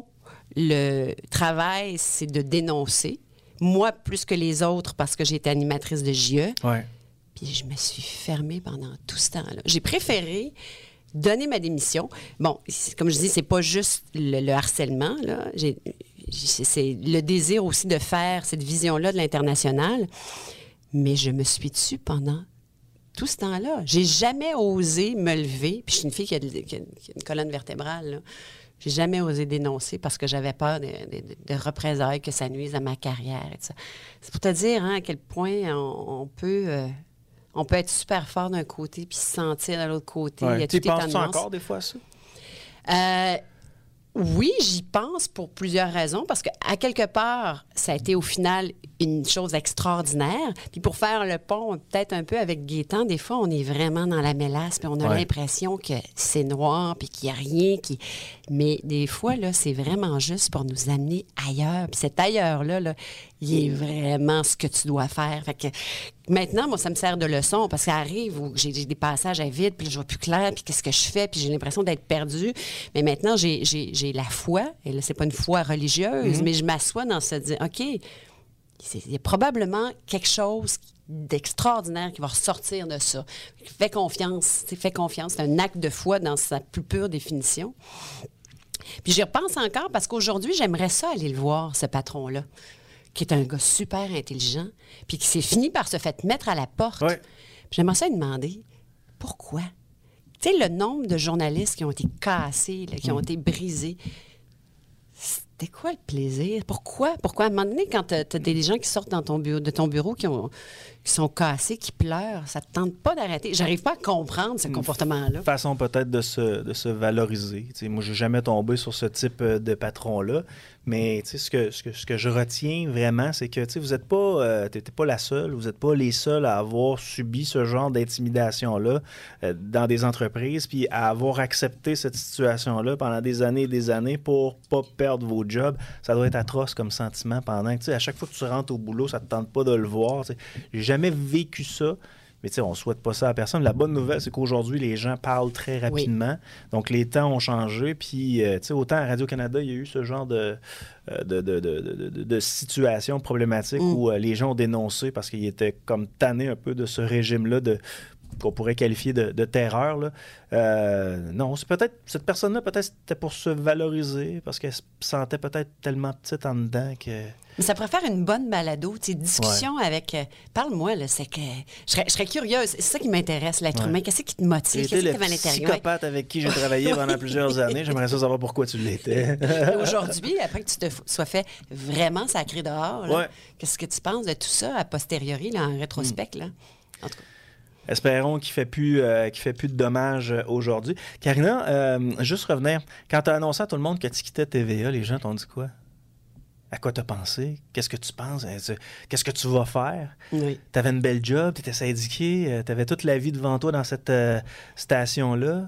le travail, c'est de dénoncer. Moi, plus que les autres, parce que j'ai été animatrice de J E. Ouais. Puis, je me suis fermée pendant tout ce temps-là. J'ai préféré... donner ma démission. Bon, comme je dis, c'est pas juste le, le harcèlement, là. J'ai, c'est le désir aussi de faire cette vision-là de l'international. Mais je me suis tue pendant tout ce temps-là. J'ai jamais osé me lever. Puis je suis une fille qui a, de, qui a une colonne vertébrale, là. J'ai jamais osé dénoncer parce que j'avais peur de, de, de représailles, que ça nuise à ma carrière et tout ça. C'est pour te dire, hein, à quel point on, on peut... Euh, On peut être super fort d'un côté puis se sentir de l'autre côté. Ouais. Il y a tu toutes les penses-tu tendances. encore des fois à ça? Euh, oui, j'y pense pour plusieurs raisons. Parce qu'à quelque part, ça a été au final une chose extraordinaire. Puis pour faire le pont, peut-être un peu avec Gaétan, des fois, on est vraiment dans la mélasse, puis on a ouais. l'impression que c'est noir, puis qu'il n'y a rien qui... Mais des fois, là, c'est vraiment juste pour nous amener ailleurs. Puis cet ailleurs-là, là, il est vraiment ce que tu dois faire. Fait que maintenant, moi, ça me sert de leçon, parce que ça arrive où j'ai, j'ai des passages à vide, puis là, je vois plus clair, puis qu'est-ce que je fais, puis j'ai l'impression d'être perdue. Mais maintenant, j'ai, j'ai, j'ai la foi, et là, c'est pas une foi religieuse, mm-hmm. mais je m'assois dans ce dire, OK, il y a probablement quelque chose d'extraordinaire qui va ressortir de ça. Fais confiance. Fais confiance. C'est un acte de foi dans sa plus pure définition. Puis j'y repense encore parce qu'aujourd'hui, j'aimerais ça aller le voir, ce patron-là, qui est un gars super intelligent, puis qui s'est fini par se faire mettre à la porte. Ouais. Puis j'aimerais ça lui demander pourquoi. Tu sais, le nombre de journalistes qui ont été cassés, là, qui ont mmh. été brisés. C'était quoi le plaisir? Pourquoi? Pourquoi? À un moment donné, quand tu as des gens qui sortent dans ton bureau, de ton bureau qui, ont, qui sont cassés, qui pleurent, ça ne te tente pas d'arrêter. J'arrive pas à comprendre ce comportement-là. Façon peut-être de se, de se valoriser. T'sais, moi, je n'ai jamais tombé sur ce type de patron-là. Mais ce que, ce, que, ce que je retiens vraiment, c'est que vous n'êtes pas, euh, t'es pas la seule, vous n'êtes pas les seuls à avoir subi ce genre d'intimidation-là euh, dans des entreprises, puis à avoir accepté cette situation-là pendant des années et des années pour pas perdre vos jobs. Ça doit être atroce comme sentiment pendant que, à chaque fois que tu rentres au boulot, ça ne te tente pas de le voir. T'sais. J'ai jamais vécu ça. Mais tu sais, on ne souhaite pas ça à personne. La bonne nouvelle, c'est qu'aujourd'hui, les gens parlent très rapidement. Oui. Donc, les temps ont changé. Puis, euh, tu sais, autant à Radio-Canada, il y a eu ce genre de, de, de, de, de, de, de situation problématique mm. où euh, les gens ont dénoncé parce qu'ils étaient comme tannés un peu de ce régime-là de qu'on pourrait qualifier de, de terreur. Là. Euh, non, c'est peut-être cette personne-là, peut-être c'était pour se valoriser parce qu'elle se sentait peut-être tellement petite en dedans que... Mais ça pourrait faire une bonne balado, tu sais, discussion ouais. avec... Euh, parle-moi, là, c'est que... Je serais, je serais curieuse. C'est ça qui m'intéresse, l'être ouais. humain. Qu'est-ce qui te motive? Qu'est-ce qui te à l'intérieur? Psychopathe avec qui j'ai travaillé pendant plusieurs années. J'aimerais ça savoir pourquoi tu l'étais. Aujourd'hui, après que tu te sois fait vraiment sacré dehors, là, ouais. qu'est-ce que tu penses de tout ça a posteriori, là, en rétrospect? Mm. Là? En tout cas. Espérons qu'il ne fait, plus, euh, qu'il fait plus de dommages euh, aujourd'hui. Karina, euh, juste revenir. Quand tu as annoncé à tout le monde que tu quittais T V A, les gens t'ont dit quoi? À quoi tu as pensé? Qu'est-ce que tu penses? Qu'est-ce que tu vas faire? Oui. Tu avais une belle job, tu étais syndiqué, tu avais toute la vie devant toi dans cette euh, station-là.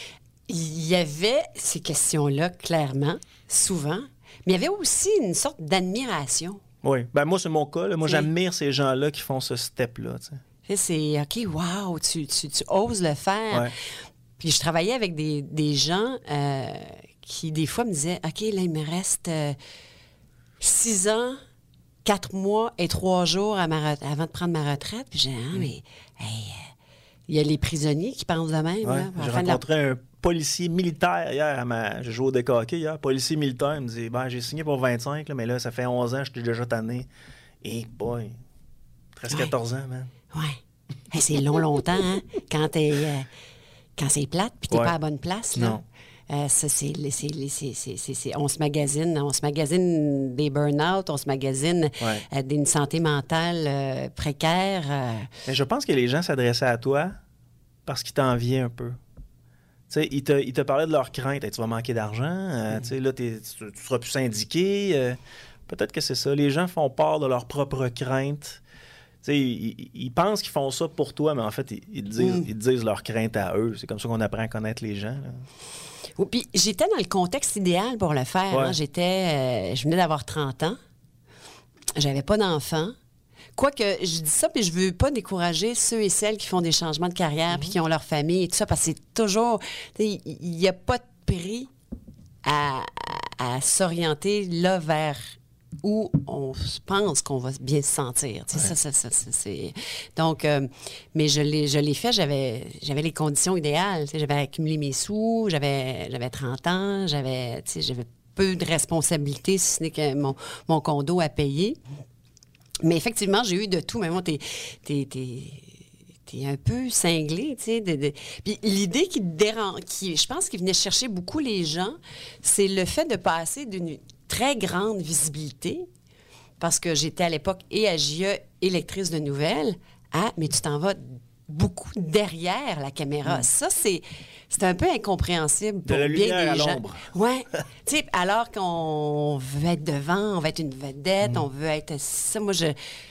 Il y avait ces questions-là, clairement, souvent, mais il y avait aussi une sorte d'admiration. Oui. Ben moi, c'est mon cas. Là. Moi, oui. j'admire ces gens-là qui font ce step-là. T'sais. C'est OK, wow, tu, tu, tu oses le faire. Ouais. Puis je travaillais avec des, des gens euh, qui, des fois, me disaient OK, là, il me reste... Euh, Six ans, quatre mois et trois jours à ma re... avant de prendre ma retraite. Puis j'ai dit, ah, mais hey, il y a les prisonniers qui pensent de même. Ouais, là, j'ai rencontré la... un policier militaire hier. À ma... J'ai joué au décaqué hier. Policier militaire, il me dit, ben, j'ai signé pour vingt-cinq, là, mais là, ça fait onze ans, je suis déjà tanné. Et boy, presque ouais. quatorze ans, man. Oui. Hey, c'est long, longtemps, hein? Quand, t'es, euh, quand c'est plate, puis t'es ouais. pas à la bonne place, là. Non. Euh, ça, c'est, c'est, c'est, c'est, c'est, c'est, on se magasine, on se magasine des burn-out, on se magasine ouais. euh, d'une santé mentale euh, précaire. Euh... Mais je pense que les gens s'adressaient à toi parce qu'ils t'enviaient un peu. Tu sais, ils te, ils te parlaient de leurs craintes. Hey, tu vas manquer d'argent, euh, mm. tu sais, là, tu, tu seras plus syndiqué. Euh, peut-être que c'est ça. Les gens font part de leurs propres craintes. Tu sais, ils, ils pensent qu'ils font ça pour toi, mais en fait, ils, ils, disent, mm. ils disent leurs craintes à eux. C'est comme ça qu'on apprend à connaître les gens, là. Oui, puis j'étais dans le contexte idéal pour le faire. Ouais. Hein. J'étais, euh, je venais d'avoir trente ans. J'avais pas d'enfant. Quoique, je dis ça, puis je veux pas décourager ceux et celles qui font des changements de carrière mm-hmm. puis qui ont leur famille et tout ça, parce que c'est toujours... Il n'y a pas de prix à, à, à s'orienter là vers... où on pense qu'on va bien se sentir. Tu sais, ouais. ça, ça, ça, ça, c'est... Donc, euh, mais je l'ai, je l'ai fait, j'avais, j'avais les conditions idéales. Tu sais, j'avais accumulé mes sous, j'avais, j'avais trente ans, j'avais, tu sais, j'avais peu de responsabilités, si ce n'est que mon, mon condo à payer. Mais effectivement, j'ai eu de tout. Mais moi, t'es... t'es, t'es T'es un peu cinglé, tu sais. De, de... Puis l'idée qui dérange, qui, je pense, qui venait chercher beaucoup les gens, c'est le fait de passer d'une très grande visibilité, parce que j'étais à l'époque et à J E et lectrice de nouvelles, à « mais tu t'en vas beaucoup derrière la caméra. Mm. Ça, c'est, c'est un peu incompréhensible pour de la bien lumière des à gens. l'ombre. Ouais. Tu sais, alors qu'on veut être devant, on veut être une vedette, mm. on veut être ça. Moi, je,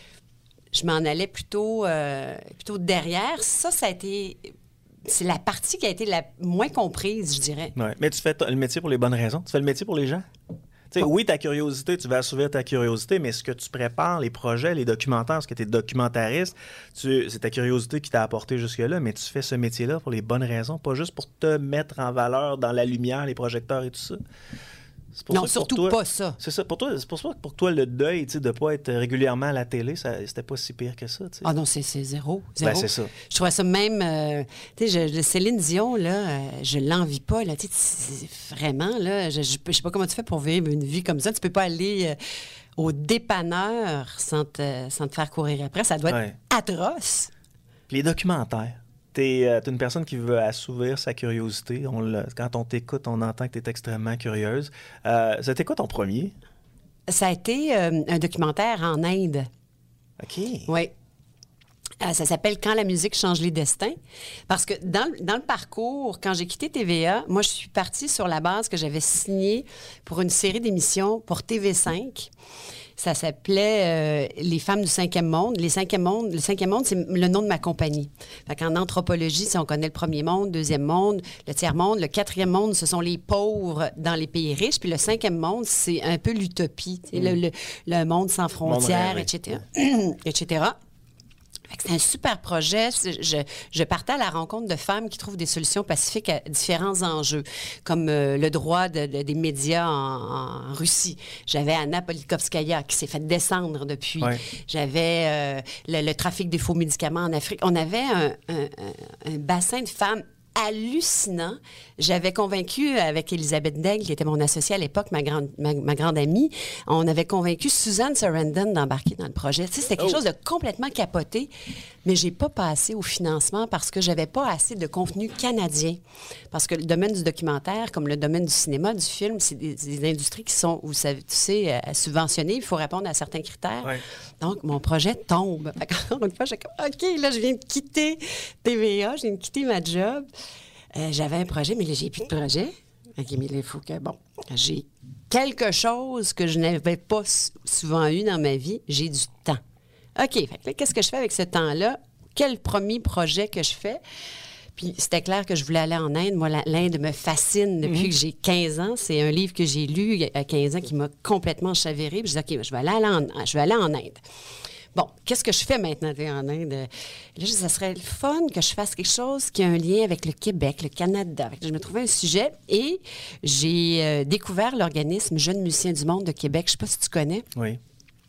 je m'en allais plutôt, euh, plutôt derrière. Ça, ça a été... C'est la partie qui a été la moins comprise, je dirais. Ouais. Mais tu fais t- le métier pour les bonnes raisons. Tu fais le métier pour les gens. T'sais, oui, ta curiosité, tu vas assouvir ta curiosité, mais ce que tu prépares, les projets, les documentaires, parce que tu es documentariste, tu, c'est ta curiosité qui t'a apporté jusque-là, mais tu fais ce métier-là pour les bonnes raisons, pas juste pour te mettre en valeur dans la lumière, les projecteurs et tout ça. C'est pour non, ça surtout toi, pas ça. C'est ça. Pour toi, c'est pour ça que pour toi, le deuil de ne pas être régulièrement à la télé, ça, c'était pas si pire que ça. T'sais. Ah non, c'est, c'est zéro. zéro. Ben, c'est ça. Je trouvais ça même... Euh, tu sais, je, Céline Dion, là, euh, je l'envie pas. Là, vraiment, là, je, je, je sais pas comment tu fais pour vivre une vie comme ça. Tu peux pas aller euh, au dépanneur sans te, sans te faire courir après. Ça doit être ouais. atroce. Puis les documentaires. T'es, euh, t'es une personne qui veut assouvir sa curiosité. On l'a, quand on t'écoute, on entend que tu es extrêmement curieuse. Euh, c'était quoi ton premier? Ça a été euh, un documentaire en Inde. OK. Oui. Euh, ça s'appelle « Quand la musique change les destins ». Parce que dans, dans le parcours, quand j'ai quitté T V A, moi, je suis partie sur la base que j'avais signée pour une série d'émissions pour T V cinq. Ça s'appelait euh, Les femmes du cinquième monde. Les cinquième monde, le cinquième monde, c'est le nom de ma compagnie. Fait qu'en anthropologie, si on connaît le premier monde, deuxième monde, le tiers monde, le quatrième monde, ce sont les pauvres dans les pays riches. Puis le cinquième monde, c'est un peu l'utopie, mm. le, le, le monde sans frontières, monde et cetera, et cetera. C'est un super projet. Je, je partais à la rencontre de femmes qui trouvent des solutions pacifiques à différents enjeux, comme euh, le droit de, de, des médias en, en Russie. J'avais Anna Politkovskaya qui s'est fait descendre depuis. Ouais. J'avais euh, le, le trafic des faux médicaments en Afrique. On avait un, un, un, un bassin de femmes hallucinant. J'avais convaincu, avec Elisabeth Daigle, qui était mon associée à l'époque, ma grande, ma, ma grande amie, on avait convaincu Suzanne Sarandon d'embarquer dans le projet. Tu sais, c'était quelque oh. chose de complètement capoté, mais j'ai pas passé au financement parce que j'avais pas assez de contenu canadien. Parce que le domaine du documentaire, comme le domaine du cinéma, du film, c'est des, des industries qui sont, où ça, tu sais, subventionnées. Il faut répondre à certains critères. Ouais. Donc, mon projet tombe. Encore une fois, j'ai comme, OK, là, je viens de quitter T V A, je viens de quitter ma job. Euh, j'avais un projet, mais là, j'ai plus de projet. OK, mais là, il faut que, bon, j'ai quelque chose que je n'avais pas souvent eu dans ma vie. J'ai du temps. OK, fait que là, qu'est-ce que je fais avec ce temps-là? Quel premier projet que je fais? Puis c'était clair que je voulais aller en Inde. Moi, l'Inde me fascine depuis mm-hmm. que j'ai quinze ans. C'est un livre que j'ai lu à quinze ans qui m'a complètement chavirée. Puis je dis, OK, je vais aller en, je vais aller en Inde. Bon, qu'est-ce que je fais maintenant en Inde? Là, je dis, ça serait le fun que je fasse quelque chose qui a un lien avec le Québec, le Canada. Je me trouvais un sujet et j'ai euh, découvert l'organisme Jeunes musiciens du monde de Québec. Je ne sais pas si tu connais. Oui.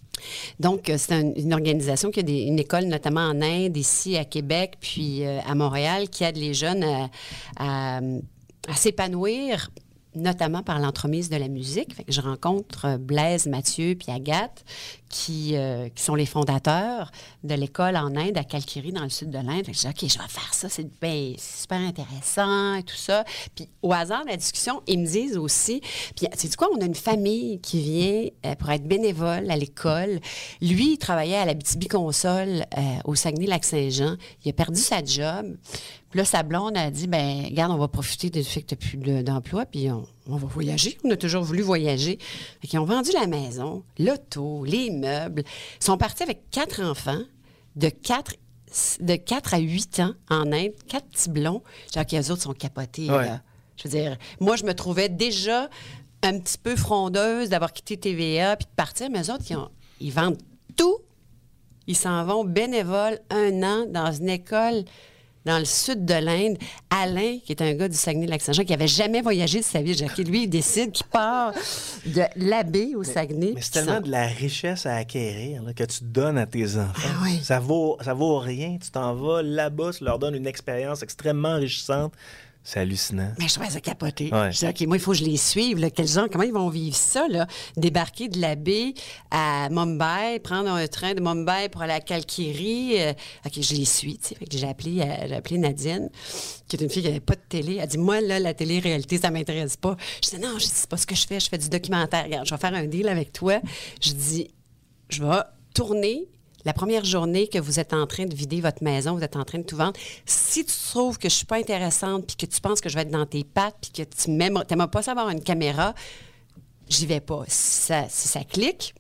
Donc, c'est un, une organisation qui a des, une école, notamment en Inde, ici à Québec, puis euh, à Montréal, qui aide les jeunes à, à, à s'épanouir, notamment par l'entremise de la musique. Fait que je rencontre Blaise, Mathieu puis Agathe, qui, euh, qui sont les fondateurs de l'école en Inde, à Kalkiri, dans le sud de l'Inde. Fait que je dis, OK, je vais faire ça, c'est, ben, c'est super intéressant et tout ça. Puis au hasard de la discussion, ils me disent aussi, puis sais-tu quoi, on a une famille qui vient euh, pour être bénévole à l'école. Lui, il travaillait à l'Abitibi-Console euh, au Saguenay-Lac-Saint-Jean. Il a perdu sa job. Puis là, sa blonde a dit, ben regarde, on va profiter du fait que tu n'as plus de, d'emploi, puis on, on va voyager. On a toujours voulu voyager. Fait qu'ils ont vendu la maison, l'auto, les meubles. Ils sont partis avec quatre enfants de quatre, de quatre à huit ans en Inde, quatre petits blonds. Genre que les autres sont capotés. Ouais. Là. Je veux dire, moi, je me trouvais déjà un petit peu frondeuse d'avoir quitté T V A puis de partir, mais eux autres, ils, ont, ils vendent tout. Ils s'en vont bénévoles un an dans une école dans le sud de l'Inde. Alain, qui est un gars du Saguenay-Lac-Saint-Jean, qui n'avait jamais voyagé de sa vie, Jacques, lui, il décide qu'il part de l'abbé au Saguenay. Mais, mais c'est tellement de la richesse à acquérir là, que tu donnes à tes enfants. Ah oui. Ça vaut, ça vaut rien. Tu t'en vas là-bas, tu leur donnes une expérience extrêmement enrichissante. C'est hallucinant. Mais je trouvais ça capoté. Ouais. Je dis, OK, moi, il faut que je les suive. Là. Quels gens, comment ils vont vivre ça, là? Débarquer de la baie à Mumbai, prendre un train de Mumbai pour aller à Kalkiri. Euh, OK, je les suis, tu sais. Fait que j'ai appelé, euh, j'ai appelé Nadine, qui est une fille qui n'avait pas de télé. Elle dit, moi, là, la télé-réalité, ça m'intéresse pas. Je dis, non, je dis, c'est pas ce que je fais. Je fais du documentaire. Regarde, je vais faire un deal avec toi. Je dis, je vais tourner la première journée que vous êtes en train de vider votre maison, vous êtes en train de tout vendre, si tu trouves que je suis pas intéressante puis que tu penses que je vais être dans tes pattes puis que tu n'aimes pas ça avoir une caméra, j'y vais pas. Si ça, si ça clique,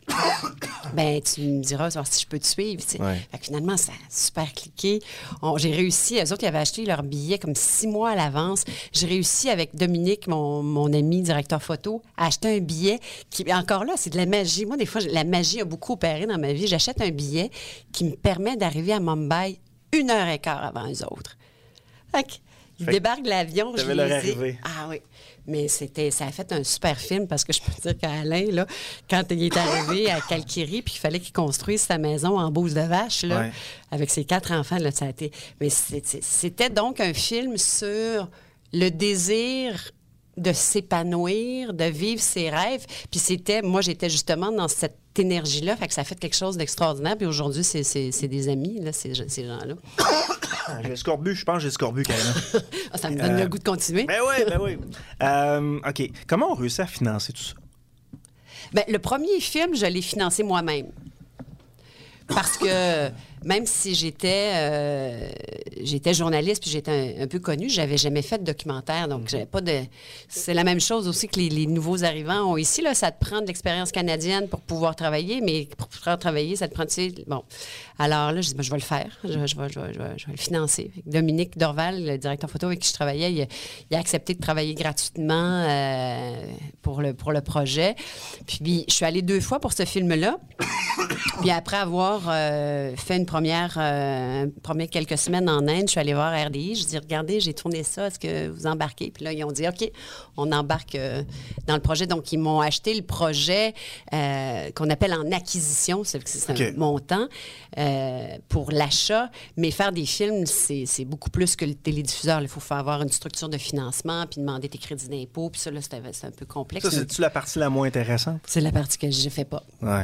ben tu me diras si je peux te suivre. Ouais. Fait que finalement, ça a super cliqué. On, j'ai réussi. Eux autres, ils avaient acheté leur billet comme six mois à l'avance. J'ai réussi avec Dominique, mon, mon ami directeur photo, à acheter un billet qui, encore là, c'est de la magie. Moi, des fois, la magie a beaucoup opéré dans ma vie. J'achète un billet qui me permet d'arriver à Mumbai une heure et quart avant eux autres. Fait que, ils débarquent de l'avion. Je les ai... Ah oui. Mais c'était, ça a fait un super film parce que je peux dire qu'Alain, là, quand il est arrivé à Calquiri puis qu'il fallait qu'il construise sa maison en bouse de vache, là, ouais. avec ses quatre enfants, là, ça a été... Mais c'était, c'était donc un film sur le désir de s'épanouir, de vivre ses rêves. Puis c'était... Moi, j'étais justement dans cette énergie-là, fait que ça a fait quelque chose d'extraordinaire. Puis aujourd'hui, c'est, c'est, c'est des amis, là, ces, ces gens-là. J'ai le scorbut, je pense que j'ai le scorbut, carrément. Ah, ça me donne euh, le goût de continuer. Ben oui, ben oui. Euh, OK. Comment on réussit à financer tout ça? Ben, le premier film, je l'ai financé moi-même. Parce que même si j'étais euh, j'étais journaliste puis j'étais un, un peu connue, j'avais jamais fait de documentaire, donc j'avais pas de... C'est la même chose aussi que les, les nouveaux arrivants ont ici, là, ça te prend de l'expérience canadienne pour pouvoir travailler, mais pour pouvoir travailler, ça te prend, tu sais, bon. Alors là, je dis, ben, je vais le faire, je, je, vais, je, vais, je, vais, je vais le financer. Dominique Dorval, le directeur photo avec qui je travaillais, il a, il a accepté de travailler gratuitement euh, pour, le, pour le projet. Puis je suis allée deux fois pour ce film-là, puis après avoir euh, fait une première, euh, première quelques semaines en Inde, je suis allée voir R D I. Je dis, regardez, j'ai tourné ça, est-ce que vous embarquez? Puis là, ils ont dit, OK, on embarque euh, dans le projet. Donc, ils m'ont acheté le projet euh, qu'on appelle en acquisition, c'est, c'est okay. un montant euh, pour l'achat. Mais faire des films, c'est, c'est beaucoup plus que le télédiffuseur. Il faut faire avoir une structure de financement, puis demander tes crédits d'impôt. Puis ça, là, c'est, c'est un peu complexe. Ça, c'est-tu la partie la moins intéressante? C'est la partie que je ne fais pas. Ouais.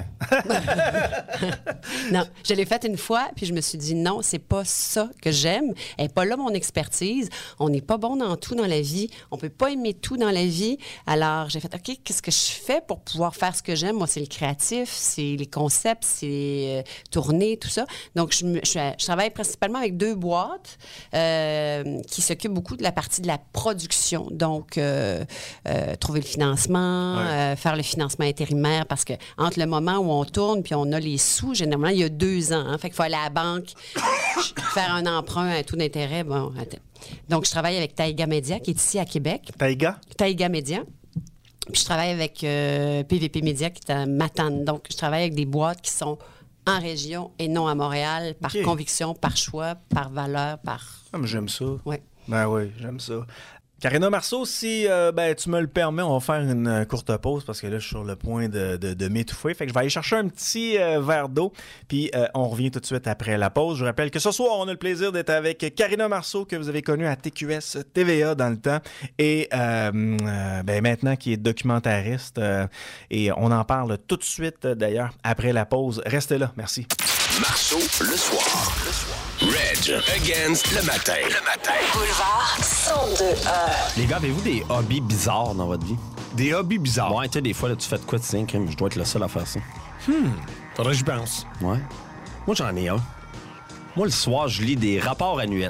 Non, je l'ai faite une fois, puis je me suis dit non, c'est pas ça que j'aime. Elle n'est pas là mon expertise. On n'est pas bon dans tout dans la vie. On peut pas aimer tout dans la vie. Alors, j'ai fait, OK, qu'est-ce que je fais pour pouvoir faire ce que j'aime? Moi, c'est le créatif, c'est les concepts, c'est euh, tourner, tout ça. Donc, je, me, je, je travaille principalement avec deux boîtes euh, qui s'occupent beaucoup de la partie de la production. Donc, euh, euh, trouver le financement, ouais. euh, faire le financement intérimaire, parce que entre le moment où on tourne puis on a les sous, généralement, il y a deux ans. Hein, fait qu'il faut aller à la banque, faire un emprunt à taux d'intérêt. Bon, attends. Donc, je travaille avec Taïga Média, qui est ici à Québec. Taïga? Taïga Média. Puis, je travaille avec euh, P V P Média, qui est à Matane. Donc, je travaille avec des boîtes qui sont en région et non à Montréal, par okay. conviction, par choix, par valeur, par... Ah, mais j'aime ça. Oui. Ben oui, j'aime ça. Karina Marceau, si euh, ben, tu me le permets, on va faire une euh, courte pause parce que là, je suis sur le point de, de, de m'étouffer. Fait que je vais aller chercher un petit euh, verre d'eau, puis euh, on revient tout de suite après la pause. Je rappelle que ce soir, on a le plaisir d'être avec Karina Marceau, que vous avez connue à T Q S T V A dans le temps, et euh, euh, ben, maintenant qui est documentariste. Euh, et on en parle tout de suite, d'ailleurs, après la pause. Restez là, merci. Marceau, le soir. Le soir. Reg against le matin. Le matin. Boulevard cent deux heures. Les gars, avez-vous des hobbies bizarres dans votre vie? Des hobbies bizarres? Ouais, tu sais, des fois, là, tu fais de quoi de cinq, je dois être le seul à faire ça. Hmm. Faudrait que je pense. Ouais. Moi, j'en ai un. Moi, le soir, je lis des rapports annuels.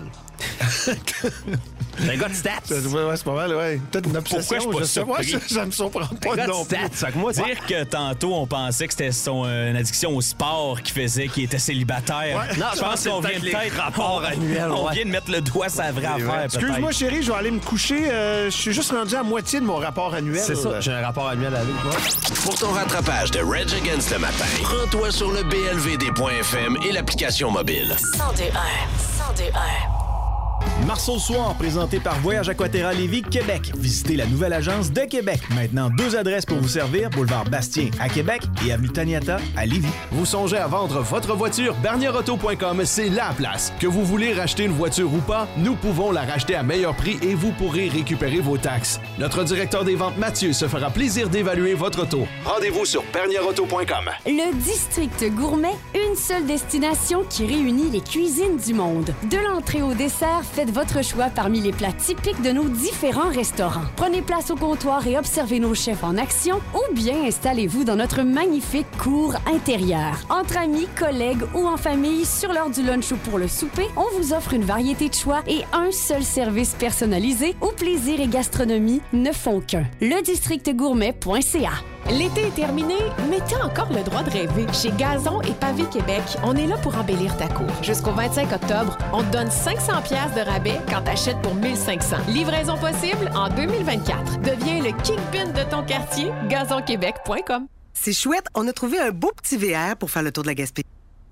C'est un gars de stats. Ouais, ouais, c'est pas mal, ouais. Peut-être une obsession. Pourquoi je suis pas je sais, ouais, ça, ça me surprend pas un gars non de stats. plus. Fait que moi, dire ouais. que tantôt, on pensait que c'était son euh, une addiction au sport qui faisait qu'il était célibataire. Ouais. Non, je pense qu'on vient de les rapports annuels. On ouais. vient de mettre le doigt sur la vraie affaire. Ouais. Excuse-moi, chérie, je vais aller me coucher. Euh, je suis juste rendu à moitié de mon rapport annuel. C'est ça. J'ai un rapport annuel à aller. Ouais. Pour ton rattrapage de Reg Against le matin, rends-toi sur le B L V D point F M et l'application mobile. cent deux un. cent deux un. Marceau Soir, présenté par Voyage Aquaterra Lévis, Québec. Visitez la nouvelle agence de Québec. Maintenant, deux adresses pour vous servir, boulevard Bastien à Québec et avenue Taniata à Lévis. Vous songez à vendre votre voiture? Bernier Auto point com, c'est la place. Que vous voulez racheter une voiture ou pas, nous pouvons la racheter à meilleur prix et vous pourrez récupérer vos taxes. Notre directeur des ventes, Mathieu, se fera plaisir d'évaluer votre auto. Rendez-vous sur bernier auto point com. Le District Gourmet, une seule destination qui réunit les cuisines du monde. De l'entrée au dessert, faites votre choix parmi les plats typiques de nos différents restaurants. Prenez place au comptoir et observez nos chefs en action ou bien installez-vous dans notre magnifique cour intérieure. Entre amis, collègues ou en famille, sur l'heure du lunch ou pour le souper, on vous offre une variété de choix et un seul service personnalisé où plaisir et gastronomie ne font qu'un. le district gourmet point c a. L'été est terminé, mais t'as encore le droit de rêver. Chez Gazon et Pavé Québec, on est là pour embellir ta cour. Jusqu'au vingt-cinq octobre, on te donne cinq cents piastres de rabais quand t'achètes pour mille cinq cents. Livraison possible en deux mille vingt-quatre. Deviens le kingpin de ton quartier, gazon québec point com. C'est chouette, on a trouvé un beau petit V R pour faire le tour de la Gaspésie.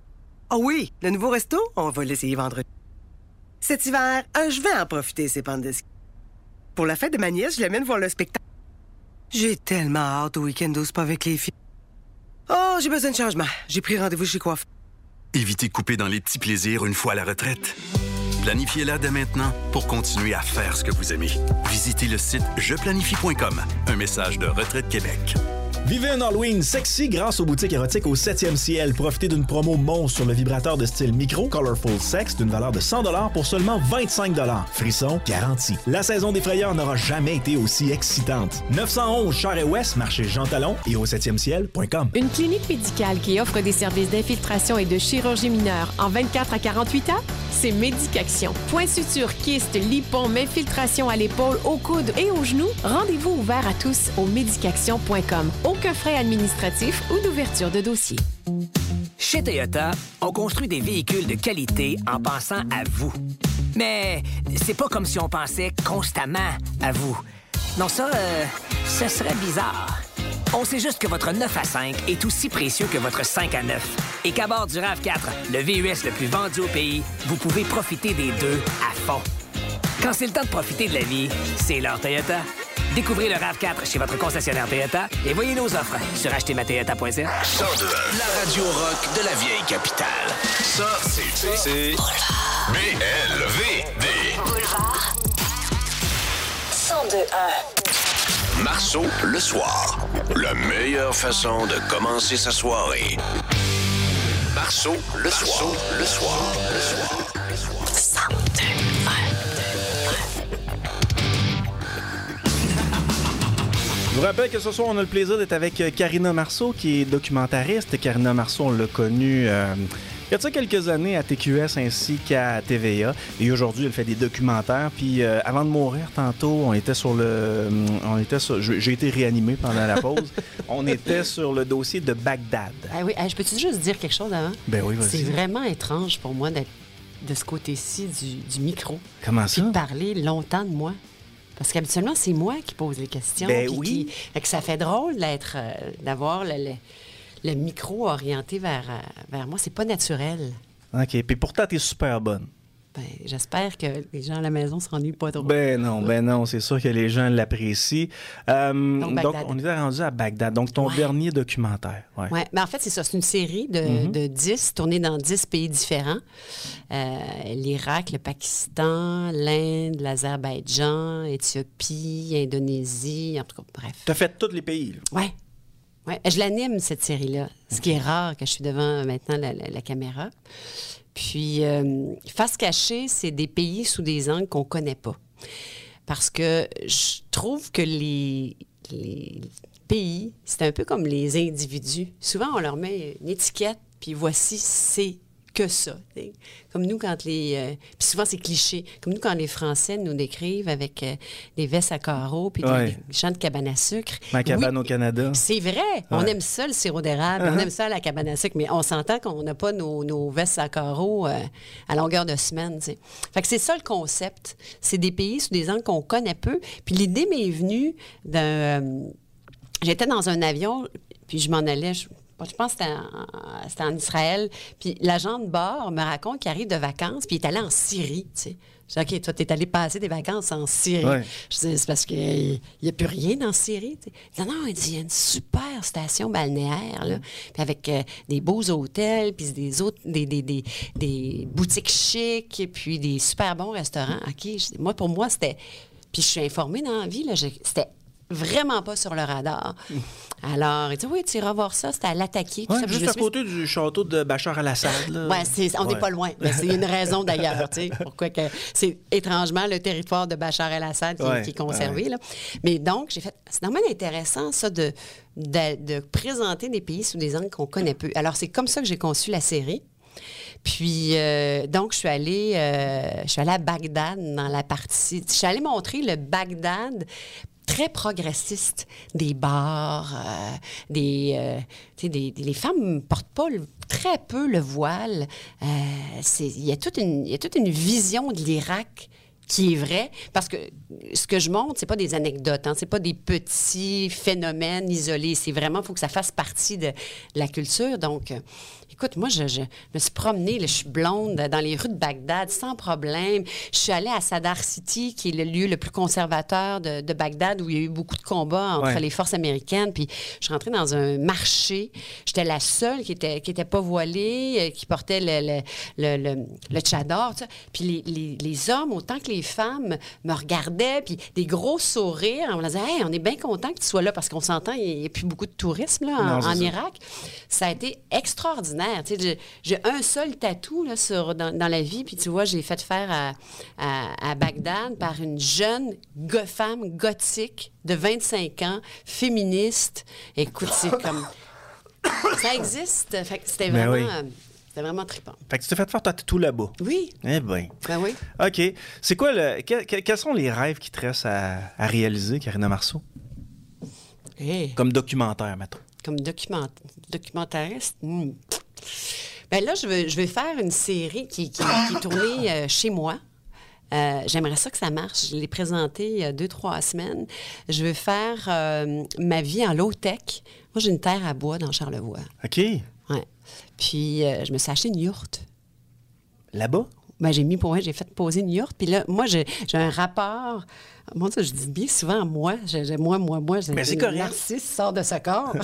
Oh oui, le nouveau resto, on va l'essayer vendredi. Cet hiver, euh, je vais en profiter, ces pentes de ski. Pour la fête de ma nièce, je l'amène voir le spectacle. J'ai tellement hâte au week-end au spa avec les filles. Oh, j'ai besoin de changement. J'ai pris rendez-vous chez coiffeur. Évitez de couper dans les petits plaisirs une fois à la retraite. Planifiez-la dès maintenant pour continuer à faire ce que vous aimez. Visitez le site je planifie point com. Un message de Retraite Québec. Vivez un Halloween sexy grâce aux boutiques érotiques au septième ciel. Profitez d'une promo monstre sur le vibrateur de style micro Colorful Sex d'une valeur de cent dollars pour seulement vingt-cinq dollars. Frisson garanti. La saison des frayeurs n'aura jamais été aussi excitante. neuf cent onze Charest-Ouest, marché Jean Talon et au septième ciel point com. Une clinique médicale qui offre des services d'infiltration et de chirurgie mineure en vingt-quatre à quarante-huit heures, c'est Médicaction. Point suture, kyste, lipome, infiltration à l'épaule, au coude et aux genoux, rendez-vous ouvert à tous au médicaction point com. Aucun frais administratif ou d'ouverture de dossier. Chez Toyota, on construit des véhicules de qualité en pensant à vous. Mais c'est pas comme si on pensait constamment à vous. Non, ça, euh, ce serait bizarre. On sait juste que votre neuf à cinq est aussi précieux que votre cinq à neuf. Et qu'à bord du RAV quatre, le V U S le plus vendu au pays, vous pouvez profiter des deux à fond. Quand c'est le temps de profiter de la vie, c'est l'heure Toyota. Découvrez le RAV quatre chez votre concessionnaire Toyota et voyez nos offres sur acheter ma toyota point c a. cent deux, la radio rock de la vieille capitale. Ça, c'est... C'est... B L V D. Boulevard. cent deux un. Marceau, le soir. La meilleure façon de commencer sa soirée. Marceau, le soir. Le soir. Le soir. Le soir. cent deux un. Je vous rappelle que ce soir, on a le plaisir d'être avec Karina Marceau, qui est documentariste. Karina Marceau, on l'a connue euh, il y a ça quelques années à T Q S ainsi qu'à T V A. Et aujourd'hui, elle fait des documentaires. Puis euh, avant de mourir, tantôt, on était sur le... on était sur, j'ai été réanimé pendant la pause. On était sur le dossier de Bagdad. Ah oui, je peux-tu juste dire quelque chose avant? Ben oui, vas-y. C'est vraiment étrange pour moi d'être de ce côté-ci du, du micro. Comment ça? Puis de parler longtemps de moi. Parce qu'habituellement, c'est moi qui pose les questions. Ben puis oui. Qui, fait que ça fait drôle d'être, euh, d'avoir le, le, le micro orienté vers, euh, vers moi. C'est pas naturel. OK. Puis pourtant, t'es super bonne. Ben, j'espère que les gens à la maison se s'ennuient pas trop. Ben non, ben non, c'est sûr que les gens l'apprécient. Euh, donc, donc, on était rendu à Bagdad. Donc, ton ouais. dernier documentaire. Oui, ouais. Ben, en fait, c'est ça. C'est une série de, mm-hmm. de dix, tournée dans dix pays différents. Euh, L'Irak, le Pakistan, l'Inde, l'Azerbaïdjan, Éthiopie, Indonésie, en tout cas, bref. Tu as fait tous les pays. Oui. Ouais. Je l'anime, cette série-là. Ce qui est rare que je suis devant maintenant la, la, la caméra. Puis, euh, face cachée, c'est des pays sous des angles qu'on ne connaît pas. Parce que je trouve que les, les pays, c'est un peu comme les individus. Souvent, on leur met une étiquette, puis voici, c'est que ça. T'sais. Comme nous, quand les... Euh, puis souvent, c'est cliché. Comme nous, quand les Français nous décrivent avec euh, des vestes à carreaux puis ouais. des, des champs de cabane à sucre. Ma cabane oui, au Canada. C'est vrai. Ouais. On aime ça, le sirop d'érable. Uh-huh. On aime ça, la cabane à sucre. Mais on s'entend qu'on n'a pas nos, nos vestes à carreaux euh, à longueur de semaine. T'sais. Fait que c'est ça, le concept. C'est des pays sous des angles qu'on connaît peu. Puis l'idée m'est venue d'un... Euh, j'étais dans un avion, puis je m'en allais... Je, Je pense que c'était en, c'était en Israël. Puis l'agent de bord me raconte qu'il arrive de vacances, puis il est allé en Syrie, tu sais. Je dis, OK, toi, t'es allé passer des vacances en Syrie. Ouais. Je dis, c'est parce qu'il n'y a plus rien en Syrie. Tu sais. Il dit, non, il dit, il y a une super station balnéaire, là, puis avec euh, des beaux hôtels, puis des, autres, des, des, des, des boutiques chics, et puis des super bons restaurants. OK, je dis, moi, pour moi, c'était... Puis je suis informée dans la vie, là, je... c'était vraiment pas sur le radar. Alors, il dit, oui, tu iras voir ça, c'était à l'attaquer. Ouais, juste à côté du château de Bachar el-Assad. Oui, on n'est ouais. pas loin. Mais c'est une raison d'ailleurs, tu sais, pourquoi que c'est étrangement le territoire de Bachar el-Assad qui, ouais, qui est conservé. ouais. Là. Mais donc, j'ai fait, c'est normalement intéressant, ça, de, de, de présenter des pays sous des angles qu'on connaît peu. Alors, c'est comme ça que j'ai conçu la série. Puis, euh, donc, je suis allée, euh, je suis allée à Bagdad dans la partie... Je suis allée montrer le Bagdad très progressiste des bars, euh, des, euh, tu sais, des, des... Les femmes ne portent pas le, très peu le voile. Euh, c'est, il y a toute une, il y a toute une vision de l'Irak qui est vrai, parce que ce que je montre, c'est pas des anecdotes, hein, c'est pas des petits phénomènes isolés, c'est vraiment, il faut que ça fasse partie de, de la culture. Donc, euh, écoute, moi, je, je me suis promenée, là, je suis blonde, dans les rues de Bagdad, sans problème. Je suis allée à Sadr City, qui est le lieu le plus conservateur de, de Bagdad, où il y a eu beaucoup de combats entre ouais. les forces américaines. Puis, je suis rentrée dans un marché. J'étais la seule qui était, qui était pas voilée, qui portait le, le, le, le, le tchador, tout ça. Puis, les, les, les hommes, autant que les femmes, me regardaient, puis des gros sourires. On me disait, hey, on est bien content que tu sois là, parce qu'on s'entend, il n'y a plus beaucoup de tourisme là, en, non, en ça. Irak. Ça a été extraordinaire. Tu sais, j'ai, j'ai un seul tatou là, sur, dans, dans la vie, puis tu vois, je l'ai fait faire à, à, à Bagdad par une jeune go- femme gothique de vingt-cinq ans, féministe. Écoute, c'est comme... Ça existe. Fait que c'était Ben vraiment... oui. C'était vraiment trippant. Fait que tu t'es fait faire ta tatou là-bas. Oui. Eh bien. Ben oui. OK. C'est quoi le... que- que- quels sont les rêves qui te restent à, à réaliser, Karina Marceau? Hey. Comme documentaire, mettons. Comme document... documentariste? Hmm. Ben là, je veux, je veux faire une série qui, qui, qui est tournée euh, chez moi. Euh, j'aimerais ça que ça marche. Je l'ai présenté il y a deux, trois semaines. Je veux faire euh, ma vie en low-tech. Moi, j'ai une terre à bois dans Charlevoix. OK. Ouais. Puis, euh, je me suis acheté une yourte. Là-bas? Ben, j'ai mis pour moi, j'ai fait poser une yourte. Puis là, moi, j'ai, j'ai un rapport. Moi, ça, je dis bien souvent moi. J'ai, j'ai, moi, moi, moi. J'ai, Mais c'est une correct. narcisse sort de ce corps.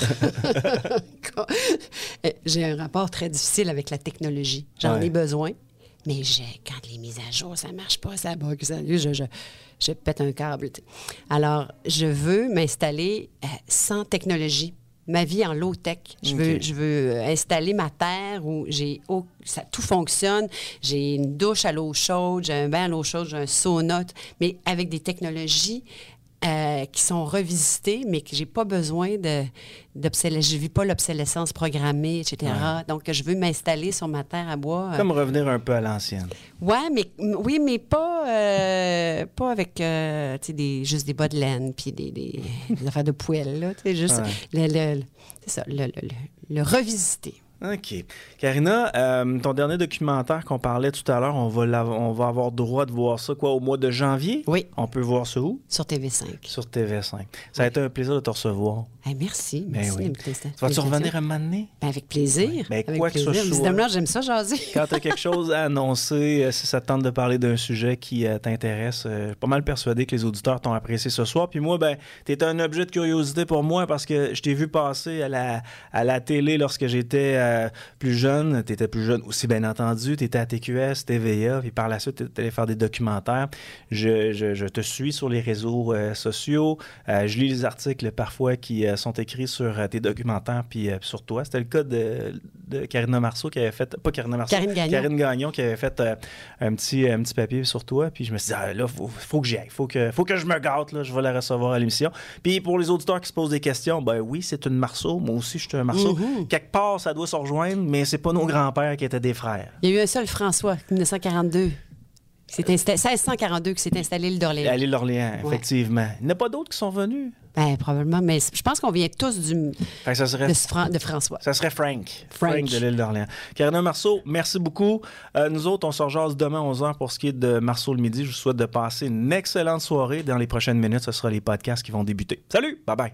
J'ai un rapport très difficile avec la technologie. J'en Ouais. ai besoin. Mais j'ai, quand les mises à jour, ça marche pas, ça bug, ça, je, je, je pète un câble. T'sais. Alors, je veux m'installer euh, sans technologie. Ma vie en low-tech. Je veux, OK. je veux installer ma terre où j'ai au- ça, tout fonctionne. J'ai une douche à l'eau chaude, j'ai un bain à l'eau chaude, j'ai un sauna, t- mais avec des technologies euh, qui sont revisitées, mais que j'ai pas besoin de d'obsolescence. Je vis pas l'obsolescence programmée, et cetera. Ouais. Donc, je veux m'installer sur ma terre à bois. euh, Comme revenir un peu à l'ancienne. Ouais, mais m- oui, mais pas, euh, pas avec euh, tu sais, des, juste des bas de laine puis des, des, des affaires de poêle, là. Tu sais, juste Ouais. le, le- c'est ça, le, le, le- le revisiter. OK. Karina, euh, ton dernier documentaire qu'on parlait tout à l'heure, on va, l'av- on va avoir droit de voir ça quoi au mois de janvier? Oui. On peut voir ça où? Sur T V cinq. Sur T V cinq. Ça a été un plaisir de te recevoir. Hey, merci. Ben Merci oui. de me tester- Tu vas-tu félicitations. revenir un moment donné? Ben, avec plaisir. Ben, avec quoi que ce plaisir. soit. Visiblement, j'aime ça, jaser. Quand tu as quelque chose à annoncer, euh, si ça te tente de parler d'un sujet qui euh, t'intéresse, euh, je suis pas mal persuadé que les auditeurs t'ont apprécié ce soir. Puis moi, ben, tu es un objet de curiosité pour moi parce que je t'ai vu passer à la, à la télé lorsque j'étais euh, plus jeune. Tu étais plus jeune aussi, bien entendu. Tu étais à T Q S, T V A, puis par la suite, tu es allé faire des documentaires. Je, je, je te suis sur les réseaux euh, sociaux. Euh, je lis les articles parfois qui euh, sont écrits sur euh, tes documentaires puis euh, sur toi. C'était le cas de, de Karina Marceau qui avait fait... Pas Karina Marceau. Karine Gagnon. Karine Gagnon qui avait fait euh, un, petit, un petit papier sur toi. Puis je me suis dit, ah, là, il faut, faut que j'y aille. Faut que, faut que je me gâte. Là. Je vais la recevoir à l'émission. Puis pour les auditeurs qui se posent des questions, ben oui, c'est une Marceau. Moi aussi, je suis un Marceau. Mhm. Quelque part, ça doit se rejoindre, mais c'est pas nos grands-pères qui étaient des frères. Il y a eu un seul François, dix-neuf cent quarante-deux. C'est insta- seize cent quarante-deux qui s'est installé à l'île d'Orléans. À l'île d'Orléans, Ouais. effectivement. Il n'y en a pas d'autres qui sont venus. Ben, probablement, mais je pense qu'on vient tous du, Fait que ça serait... de, ce Fran- de François. Ça serait Frank. Frank. Frank de l'île d'Orléans. Karina Marceau, merci beaucoup. Euh, nous autres, on se rejase demain à onze heures pour ce qui est de Marceau le midi. Je vous souhaite de passer une excellente soirée. Dans les prochaines minutes, ce sera les podcasts qui vont débuter. Salut! Bye-bye!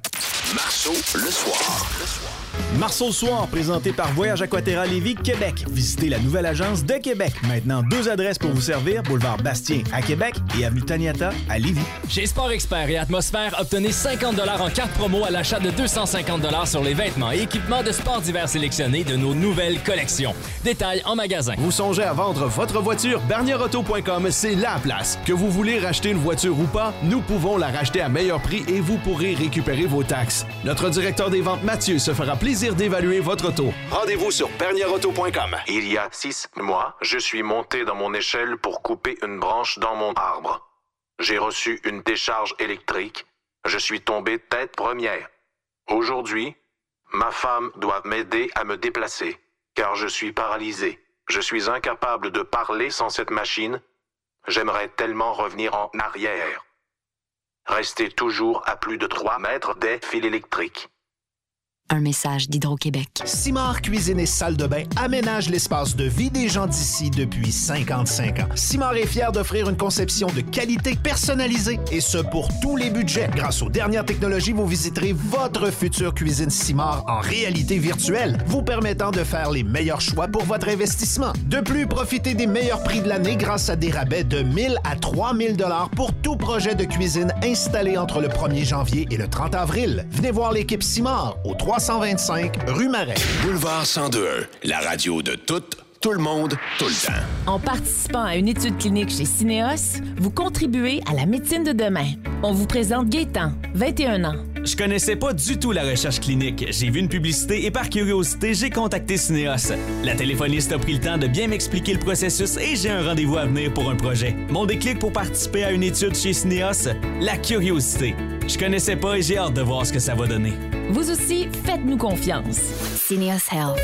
Marceau le soir. Marceau le soir, présenté par Voyage Aquaterra Lévis, Québec. Visitez la nouvelle agence de Québec. Maintenant, deux adresses pour vous servir, boulevard Bastien à Québec et avenue Taniata à Lévis. Chez Sport Expert et Atmosphère, obtenez cinquante dollars en carte promo à l'achat de deux cent cinquante dollars sur les vêtements et équipements de sport divers sélectionnés de nos nouvelles collections. Détails en magasin. Vous songez à vendre votre voiture? Bernier Auto point com, c'est la place. Que vous voulez racheter une voiture ou pas, nous pouvons la racheter à meilleur prix et vous pourrez récupérer vos taxes. Notre directeur des ventes, Mathieu, se fera plaisir d'évaluer votre auto. Rendez-vous sur bernier auto point com. Il y a six mois, je suis monté dans mon échelle pour couper une branche dans mon arbre. J'ai reçu une décharge électrique. Je suis tombé tête première. Aujourd'hui, ma femme doit m'aider à me déplacer, car je suis paralysé. Je suis incapable de parler sans cette machine. J'aimerais tellement revenir en arrière. Restez toujours à plus de trois mètres des fils électriques. Un message d'Hydro-Québec. Simard Cuisine et Salle de bain aménage l'espace de vie des gens d'ici depuis cinquante-cinq ans. Simard est fier d'offrir une conception de qualité personnalisée et ce pour tous les budgets. Grâce aux dernières technologies, vous visiterez votre future cuisine Simard en réalité virtuelle, vous permettant de faire les meilleurs choix pour votre investissement. De plus, profitez des meilleurs prix de l'année grâce à des rabais de mille à trois mille dollars pour tout projet de cuisine installé entre le premier janvier et le trente avril. Venez voir l'équipe Simard au trois cent vingt-cinq rue Marais. Boulevard cent deux un, la radio de toute, tout le monde, tout le temps. En participant à une étude clinique chez Syneos, vous contribuez à la médecine de demain. On vous présente Gaétan, vingt et un ans. Je connaissais pas du tout la recherche clinique. J'ai vu une publicité et par curiosité, j'ai contacté Syneos. La téléphoniste a pris le temps de bien m'expliquer le processus et j'ai un rendez-vous à venir pour un projet. Mon déclic pour participer à une étude chez Syneos, la curiosité. Je connaissais pas et j'ai hâte de voir ce que ça va donner. Vous aussi, faites-nous confiance. Syneos Health.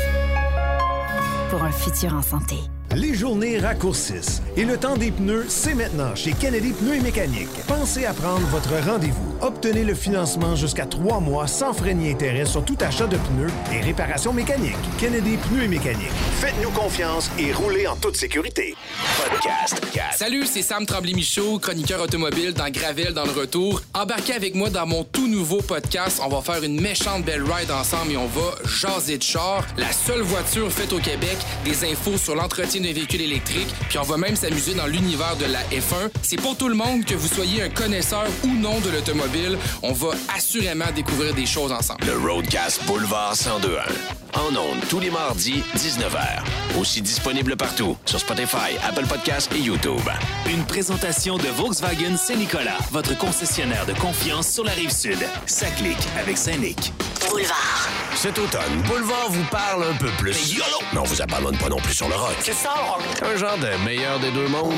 Pour un futur en santé. Les journées raccourcissent et le temps des pneus, c'est maintenant chez Kennedy Pneus et Mécanique. Pensez à prendre votre rendez-vous. Obtenez le financement jusqu'à trois mois sans frais ni intérêt sur tout achat de pneus et réparation mécanique. Kennedy Pneus et Mécanique. Faites-nous confiance et roulez en toute sécurité. Podcast. Salut, c'est Sam Tremblay-Michaud, chroniqueur automobile dans Gravel dans le retour. Embarquez avec moi dans mon tout nouveau podcast. On va faire une méchante belle ride ensemble et on va jaser de char. La seule voiture faite au Québec, des infos sur l'entretien d'un véhicule électrique, puis on va même s'amuser dans l'univers de la F un. C'est pour tout le monde, que vous soyez un connaisseur ou non de l'automobile. On va assurément découvrir des choses ensemble. Le Roadcast Boulevard cent deux un. En ondes tous les mardis, dix-neuf heures. Aussi disponible partout, sur Spotify, Apple Podcasts et YouTube. Une présentation de Volkswagen Saint-Nicolas, votre concessionnaire de confiance sur la Rive-Sud. Ça clique avec Saint-Nic. Boulevard. Cet automne, Boulevard vous parle un peu plus. YOLO! Mais on vous abandonne pas non plus sur le rock. C'est ça, rock. Un genre de meilleur des deux mondes.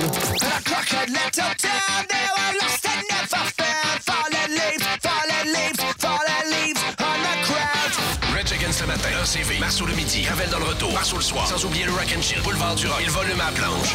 Rage Against le matin, un C V, Marceau le midi, Ravel dans le retour, Marceau le soir, sans oublier le Rock and Chill, Boulevard du Rock, et le volume à la planche.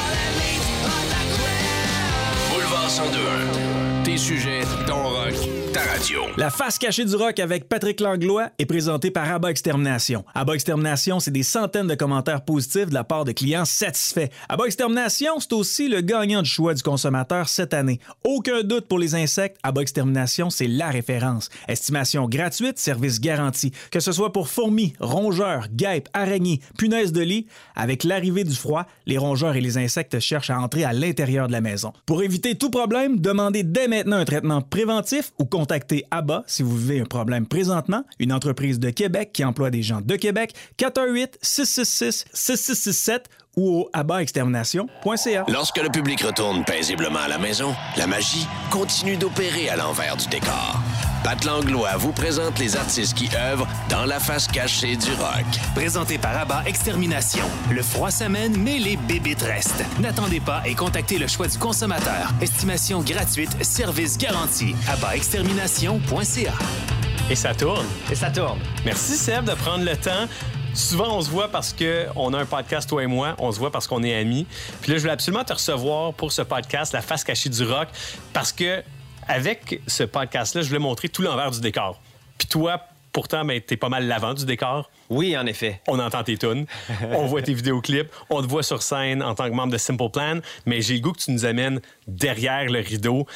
Boulevard cent deux un. Tes sujets, ton rock, ta radio. La face cachée du rock avec Patrick Langlois est présentée par Abba Extermination. Abba Extermination, c'est des centaines de commentaires positifs de la part de clients satisfaits. Abba Extermination, c'est aussi le gagnant du choix du consommateur cette année. Aucun doute pour les insectes, Abba Extermination, c'est la référence. Estimation gratuite, service garanti. Que ce soit pour fourmis, rongeurs, guêpes, araignées, punaises de lit, avec l'arrivée du froid, les rongeurs et les insectes cherchent à entrer à l'intérieur de la maison. Pour éviter tout problème, demandez dès maintenant un traitement préventif ou contactez Abba si vous vivez un problème présentement, une entreprise de Québec qui emploie des gens de Québec, quatre un huit, six six six, six six six sept ou au abba extermination point c a. Lorsque le public retourne paisiblement à la maison, la magie continue d'opérer à l'envers du décor. Pat Langlois vous présente les artistes qui œuvrent dans la face cachée du rock. Présenté par Abba Extermination. Le froid s'amène, mais les bébites restent. N'attendez pas et contactez le choix du consommateur. Estimation gratuite, service garanti. abba extermination point c a. Et ça tourne. Et ça tourne. Merci, Seb, de prendre le temps. Souvent, on se voit parce qu'on a un podcast, toi et moi. On se voit parce qu'on est amis. Puis là, je voulais absolument te recevoir pour ce podcast, La face cachée du rock, parce que avec ce podcast-là, je voulais montrer tout l'envers du décor. Puis toi, pourtant, ben, t'es pas mal l'avant du décor. Oui, en effet. On entend tes tunes, on voit tes vidéoclips, on te voit sur scène en tant que membre de Simple Plan, mais j'ai le goût que tu nous amènes derrière le rideau.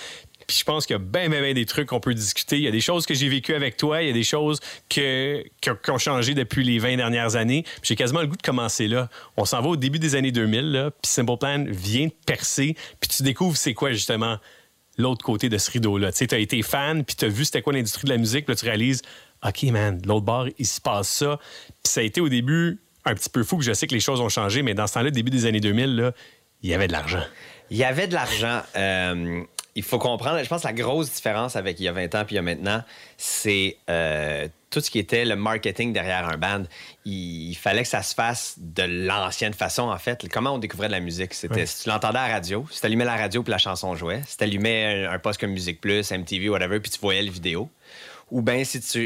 Puis je pense qu'il y a bien, bien, bien des trucs qu'on peut discuter. Il y a des choses que j'ai vécues avec toi, il y a des choses que, que, qui ont changé depuis les vingt dernières années. Puis j'ai quasiment le goût de commencer là. On s'en va au début des années deux mille, là, puis Simple Plan vient de percer, puis tu découvres c'est quoi justement l'autre côté de ce rideau-là. Tu sais, t'as été fan, puis t'as vu c'était quoi l'industrie de la musique, puis là tu réalises, OK, man, de l'autre bord, il se passe ça. Puis ça a été au début un petit peu fou, puis je sais que les choses ont changé, mais dans ce temps-là, début des années deux mille, là, il y avait de l'argent. Il y avait de l'argent. Euh, il faut comprendre, je pense que la grosse différence avec il y a vingt ans puis il y a maintenant, c'est euh, tout ce qui était le marketing derrière un band. Il, il fallait que ça se fasse de l'ancienne façon, en fait. Comment on découvrait de la musique? C'était ouais. Si tu l'entendais à la radio, si tu allumais la radio puis la chanson jouait, si tu allumais un, un poste comme Musique Plus, M T V, whatever, puis tu voyais le vidéo. Ou bien si tu...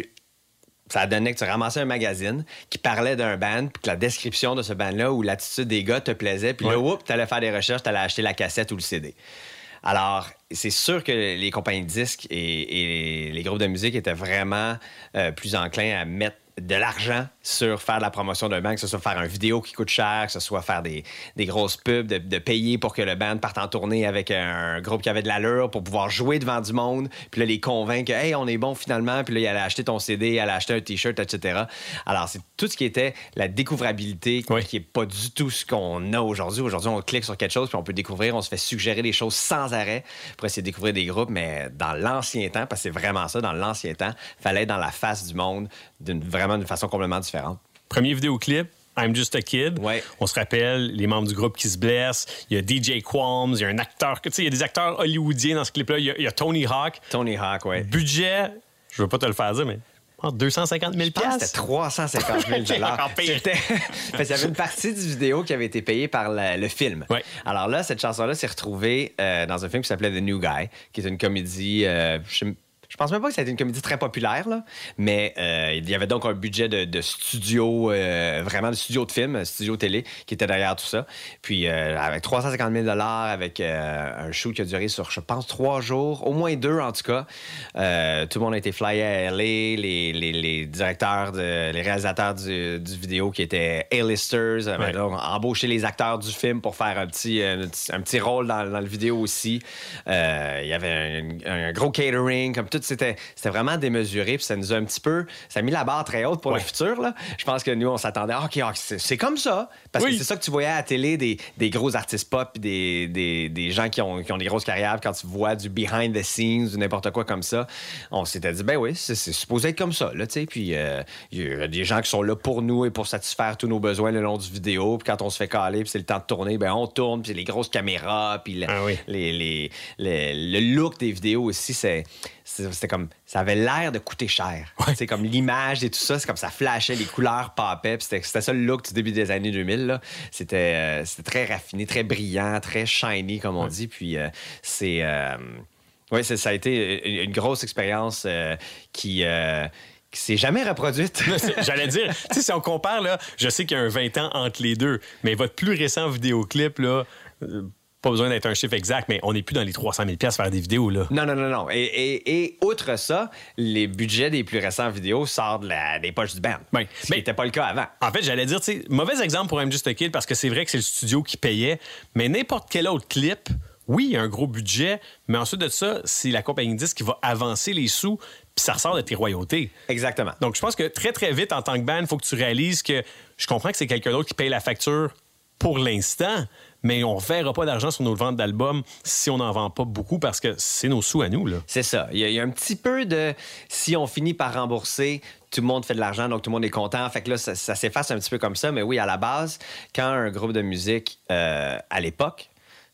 Ça donnait que tu ramassais un magazine qui parlait d'un band, puis que la description de ce band-là ou l'attitude des gars te plaisait, puis ouais. là, oups, t'allais faire des recherches, t'allais acheter la cassette ou le C D. Alors, c'est sûr que les compagnies de disques et, et les groupes de musique étaient vraiment euh, plus enclins à mettre de l'argent sur faire de la promotion d'un band, que ce soit faire une vidéo qui coûte cher, que ce soit faire des, des grosses pubs, de, de payer pour que le band parte en tournée avec un groupe qui avait de l'allure pour pouvoir jouer devant du monde, puis là, les convaincre que, hey, on est bon finalement, puis là, il allait acheter ton C D, il allait acheter un T-shirt, et cetera. Alors, c'est tout ce qui était la découvrabilité, oui. qui n'est pas du tout ce qu'on a aujourd'hui. Aujourd'hui, on clique sur quelque chose, puis on peut découvrir, on se fait suggérer des choses sans arrêt pour essayer de découvrir des groupes, mais dans l'ancien temps, parce que c'est vraiment ça, dans l'ancien temps, il fallait être dans la face du monde d'une vraiment d'une façon complètement différente. Premier vidéoclip, I'm Just a Kid. Ouais. On se rappelle les membres du groupe qui se blessent. Il y a D J Qualms, il y a un acteur. Tu sais, il y a des acteurs hollywoodiens dans ce clip-là. Il y a, il y a Tony Hawk. Tony Hawk, oui. Budget, je veux pas te le faire dire, mais deux cent cinquante mille dollars. C'était trois cent cinquante mille dollars. C'était... Il y avait une partie du vidéo qui avait été payée par le, le film. Ouais. Alors là, cette chanson-là s'est retrouvée euh, dans un film qui s'appelait The New Guy, qui est une comédie... Euh, je... Je pense même pas que ça a été une comédie très populaire, là, mais euh, il y avait donc un budget de, de studio, euh, vraiment de studio de film, studio télé, qui était derrière tout ça. Puis euh, avec trois cent cinquante mille dollars, avec euh, un shoot qui a duré sur, je pense, trois jours, au moins deux en tout cas. Euh, tout le monde a été flyé à L A, les, les, les directeurs, de, les réalisateurs du, du vidéo qui étaient A-listers, ouais. donc, embauché les acteurs du film pour faire un petit, un, un petit rôle dans, dans le vidéo aussi. Euh, il y avait un, un gros catering, comme tout. C'était, c'était vraiment démesuré, puis ça nous a un petit peu... Ça a mis la barre très haute pour ouais. le futur, là. Je pense que nous, on s'attendait, ah, OK, c'est, c'est comme ça. Parce oui. que c'est ça que tu voyais à la télé, des, des gros artistes pop, puis des, des, des gens qui ont, qui ont des grosses carrières, quand tu vois du behind the scenes, ou n'importe quoi comme ça, on s'était dit, ben oui, c'est, c'est supposé être comme ça, là, tu sais. Puis il euh, y a des gens qui sont là pour nous et pour satisfaire tous nos besoins le long du vidéo, puis quand on se fait caler, puis c'est le temps de tourner, ben on tourne, puis les grosses caméras, puis le, ah oui. les, les, les, le look des vidéos aussi, c'est... C'était comme... Ça avait l'air de coûter cher. Ouais. C'est comme l'image et tout ça, c'est comme ça flashait, les couleurs popaient. C'était, c'était ça le look du début des années deux mille. Là. C'était, euh, c'était très raffiné, très brillant, très shiny, comme on ouais. dit. Puis euh, c'est... Euh, oui, c'est, ça a été une grosse expérience euh, qui... Euh, qui s'est jamais reproduite. J'allais dire, tu sais, si on compare, là, je sais qu'il y a un vingt ans entre les deux, mais votre plus récent vidéoclip, là... Euh, pas besoin d'être un chiffre exact, mais on n'est plus dans les trois cent mille dollars à faire des vidéos, là. Non, non, non, non. Et, et, et outre ça, les budgets des plus récents vidéos sortent de la, des poches du band. Oui. Ce qui n'était pas le cas avant. En fait, j'allais dire, tu sais, mauvais exemple pour I'm Just a Kid, parce que c'est vrai que c'est le studio qui payait, mais n'importe quel autre clip, oui, il y a un gros budget, mais ensuite de ça, c'est la compagnie de disques qui va avancer les sous, puis ça ressort de tes royautés. Exactement. Donc, je pense que très, très vite, en tant que band, il faut que tu réalises que je comprends que c'est quelqu'un d'autre qui paye la facture pour l'instant, mais on ne verra pas d'argent sur nos ventes d'albums si on n'en vend pas beaucoup parce que c'est nos sous à nous, là. C'est ça. Il y, a, il y a un petit peu de... Si on finit par rembourser, tout le monde fait de l'argent, donc tout le monde est content. Fait que là, ça, ça s'efface un petit peu comme ça. Mais oui, à la base, quand un groupe de musique, euh, à l'époque,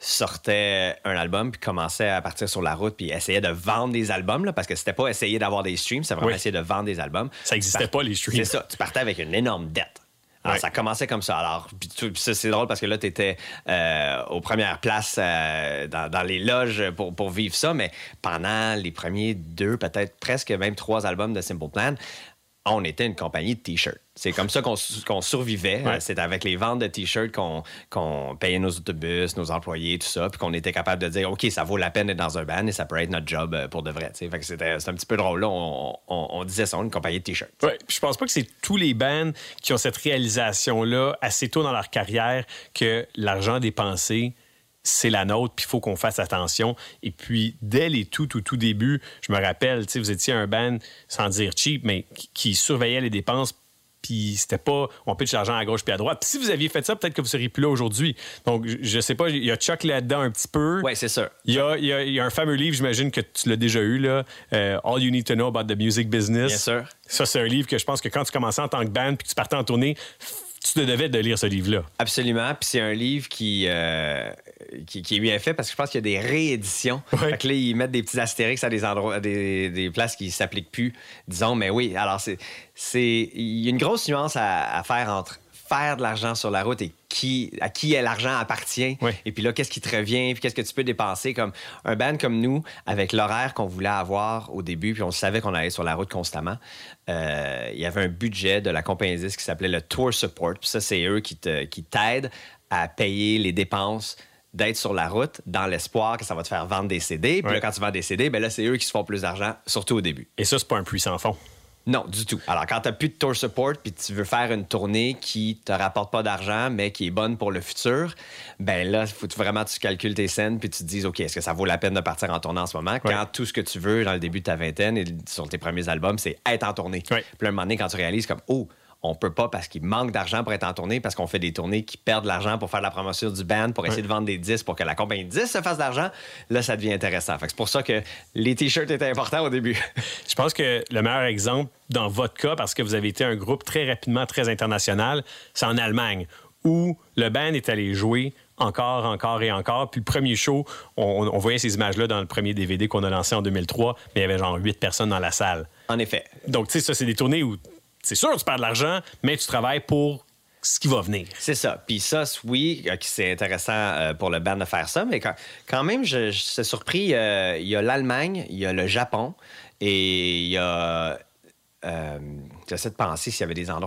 sortait un album puis commençait à partir sur la route puis essayait de vendre des albums, là, parce que c'était pas essayer d'avoir des streams, c'était vraiment oui. essayer de vendre des albums. Ça n'existait pas, les streams. C'est ça. Tu partais avec une énorme dette. Alors, ouais. ça commençait comme ça. Alors, puis, tu, puis ça, c'est drôle parce que là, tu étais euh, aux premières places euh, dans, dans les loges pour, pour vivre ça, mais pendant les premiers deux, peut-être presque même trois albums de Simple Plan, on était une compagnie de T-shirts. C'est comme ça qu'on, qu'on survivait. Ouais. C'est avec les ventes de T-shirts qu'on, qu'on payait nos autobus, nos employés, tout ça, puis qu'on était capable de dire, OK, ça vaut la peine d'être dans un band et ça peut être notre job pour de vrai. Fait que c'était, c'était un petit peu drôle. Là, on, on, on disait ça, une compagnie de T-shirts. Ouais, je pense pas que c'est tous les bands qui ont cette réalisation-là assez tôt dans leur carrière que l'argent dépensé c'est la nôtre, puis il faut qu'on fasse attention. Et puis, dès les tout, tout, tout débuts, je me rappelle, tu sais, vous étiez un band, sans dire cheap, mais qui, qui surveillait les dépenses, puis c'était pas, on pitch l'argent à gauche puis à droite. Puis si vous aviez fait ça, peut-être que vous seriez plus là aujourd'hui. Donc, je, je sais pas, il y a Chuck là-dedans un petit peu. Oui, c'est sûr. Il y a, il y a, il y a un fameux livre, j'imagine que tu l'as déjà eu, là, euh, All You Need to Know About the Music Business. Bien sûr. Ça, c'est un livre que je pense que quand tu commençais en tant que band puis que tu partais en tournée, tu te devais de lire ce livre-là. Absolument. Puis c'est un livre qui, euh, qui, qui est bien fait parce que je pense qu'il y a des rééditions. Ouais. Fait que là, ils mettent des petits astérix à des endroits, à des, des places qui ne s'appliquent plus, disons. Mais oui, alors c'est, c'est, il y a une grosse nuance à, à faire entre faire de l'argent sur la route et qui, à qui l'argent appartient. Oui. Et puis là, qu'est-ce qui te revient, puis qu'est-ce que tu peux dépenser. Comme un band comme nous, avec l'horaire qu'on voulait avoir au début, puis on savait qu'on allait sur la route constamment, euh, il y avait un budget de la compagnie disque qui s'appelait le Tour Support. Puis ça, c'est eux qui, te, qui t'aident à payer les dépenses d'être sur la route dans l'espoir que ça va te faire vendre des C D. Puis ouais. là, quand tu vends des C D, bien là, c'est eux qui se font plus d'argent, surtout au début. Et ça, c'est pas un puits sans fond. Non, du tout. Alors, quand tu n'as plus de tour support puis tu veux faire une tournée qui te rapporte pas d'argent, mais qui est bonne pour le futur, ben là, il faut vraiment que tu calcules tes scènes puis tu te dises, OK, est-ce que ça vaut la peine de partir en tournée en ce moment? Ouais. Quand tout ce que tu veux dans le début de ta vingtaine et sur tes premiers albums, c'est être en tournée. Ouais. Puis là, un moment donné, quand tu réalises comme, oh, on peut pas parce qu'il manque d'argent pour être en tournée, parce qu'on fait des tournées qui perdent de l'argent pour faire la promotion du band, pour essayer ouais. de vendre des disques, pour que la compagnie de disques se fasse de l'argent, là, ça devient intéressant. Fait que c'est pour ça que les T-shirts étaient importants au début. Je pense que le meilleur exemple dans votre cas, parce que vous avez été un groupe très rapidement très international, c'est en Allemagne, où le band est allé jouer encore, encore et encore. Puis le premier show, on, on voyait ces images-là dans le premier D V D qu'on a lancé en deux mille trois, mais il y avait genre huit personnes dans la salle. En effet. Donc, tu sais, ça, c'est des tournées où c'est sûr, tu perds de l'argent, mais tu travailles pour ce qui va venir. C'est ça. Puis ça, oui, c'est intéressant euh, pour le band de faire ça, mais quand, quand même, je, je suis surpris. Euh, il y a l'Allemagne, il y a le Japon et il y a... Euh, j'essaie de penser s'il y avait des endroits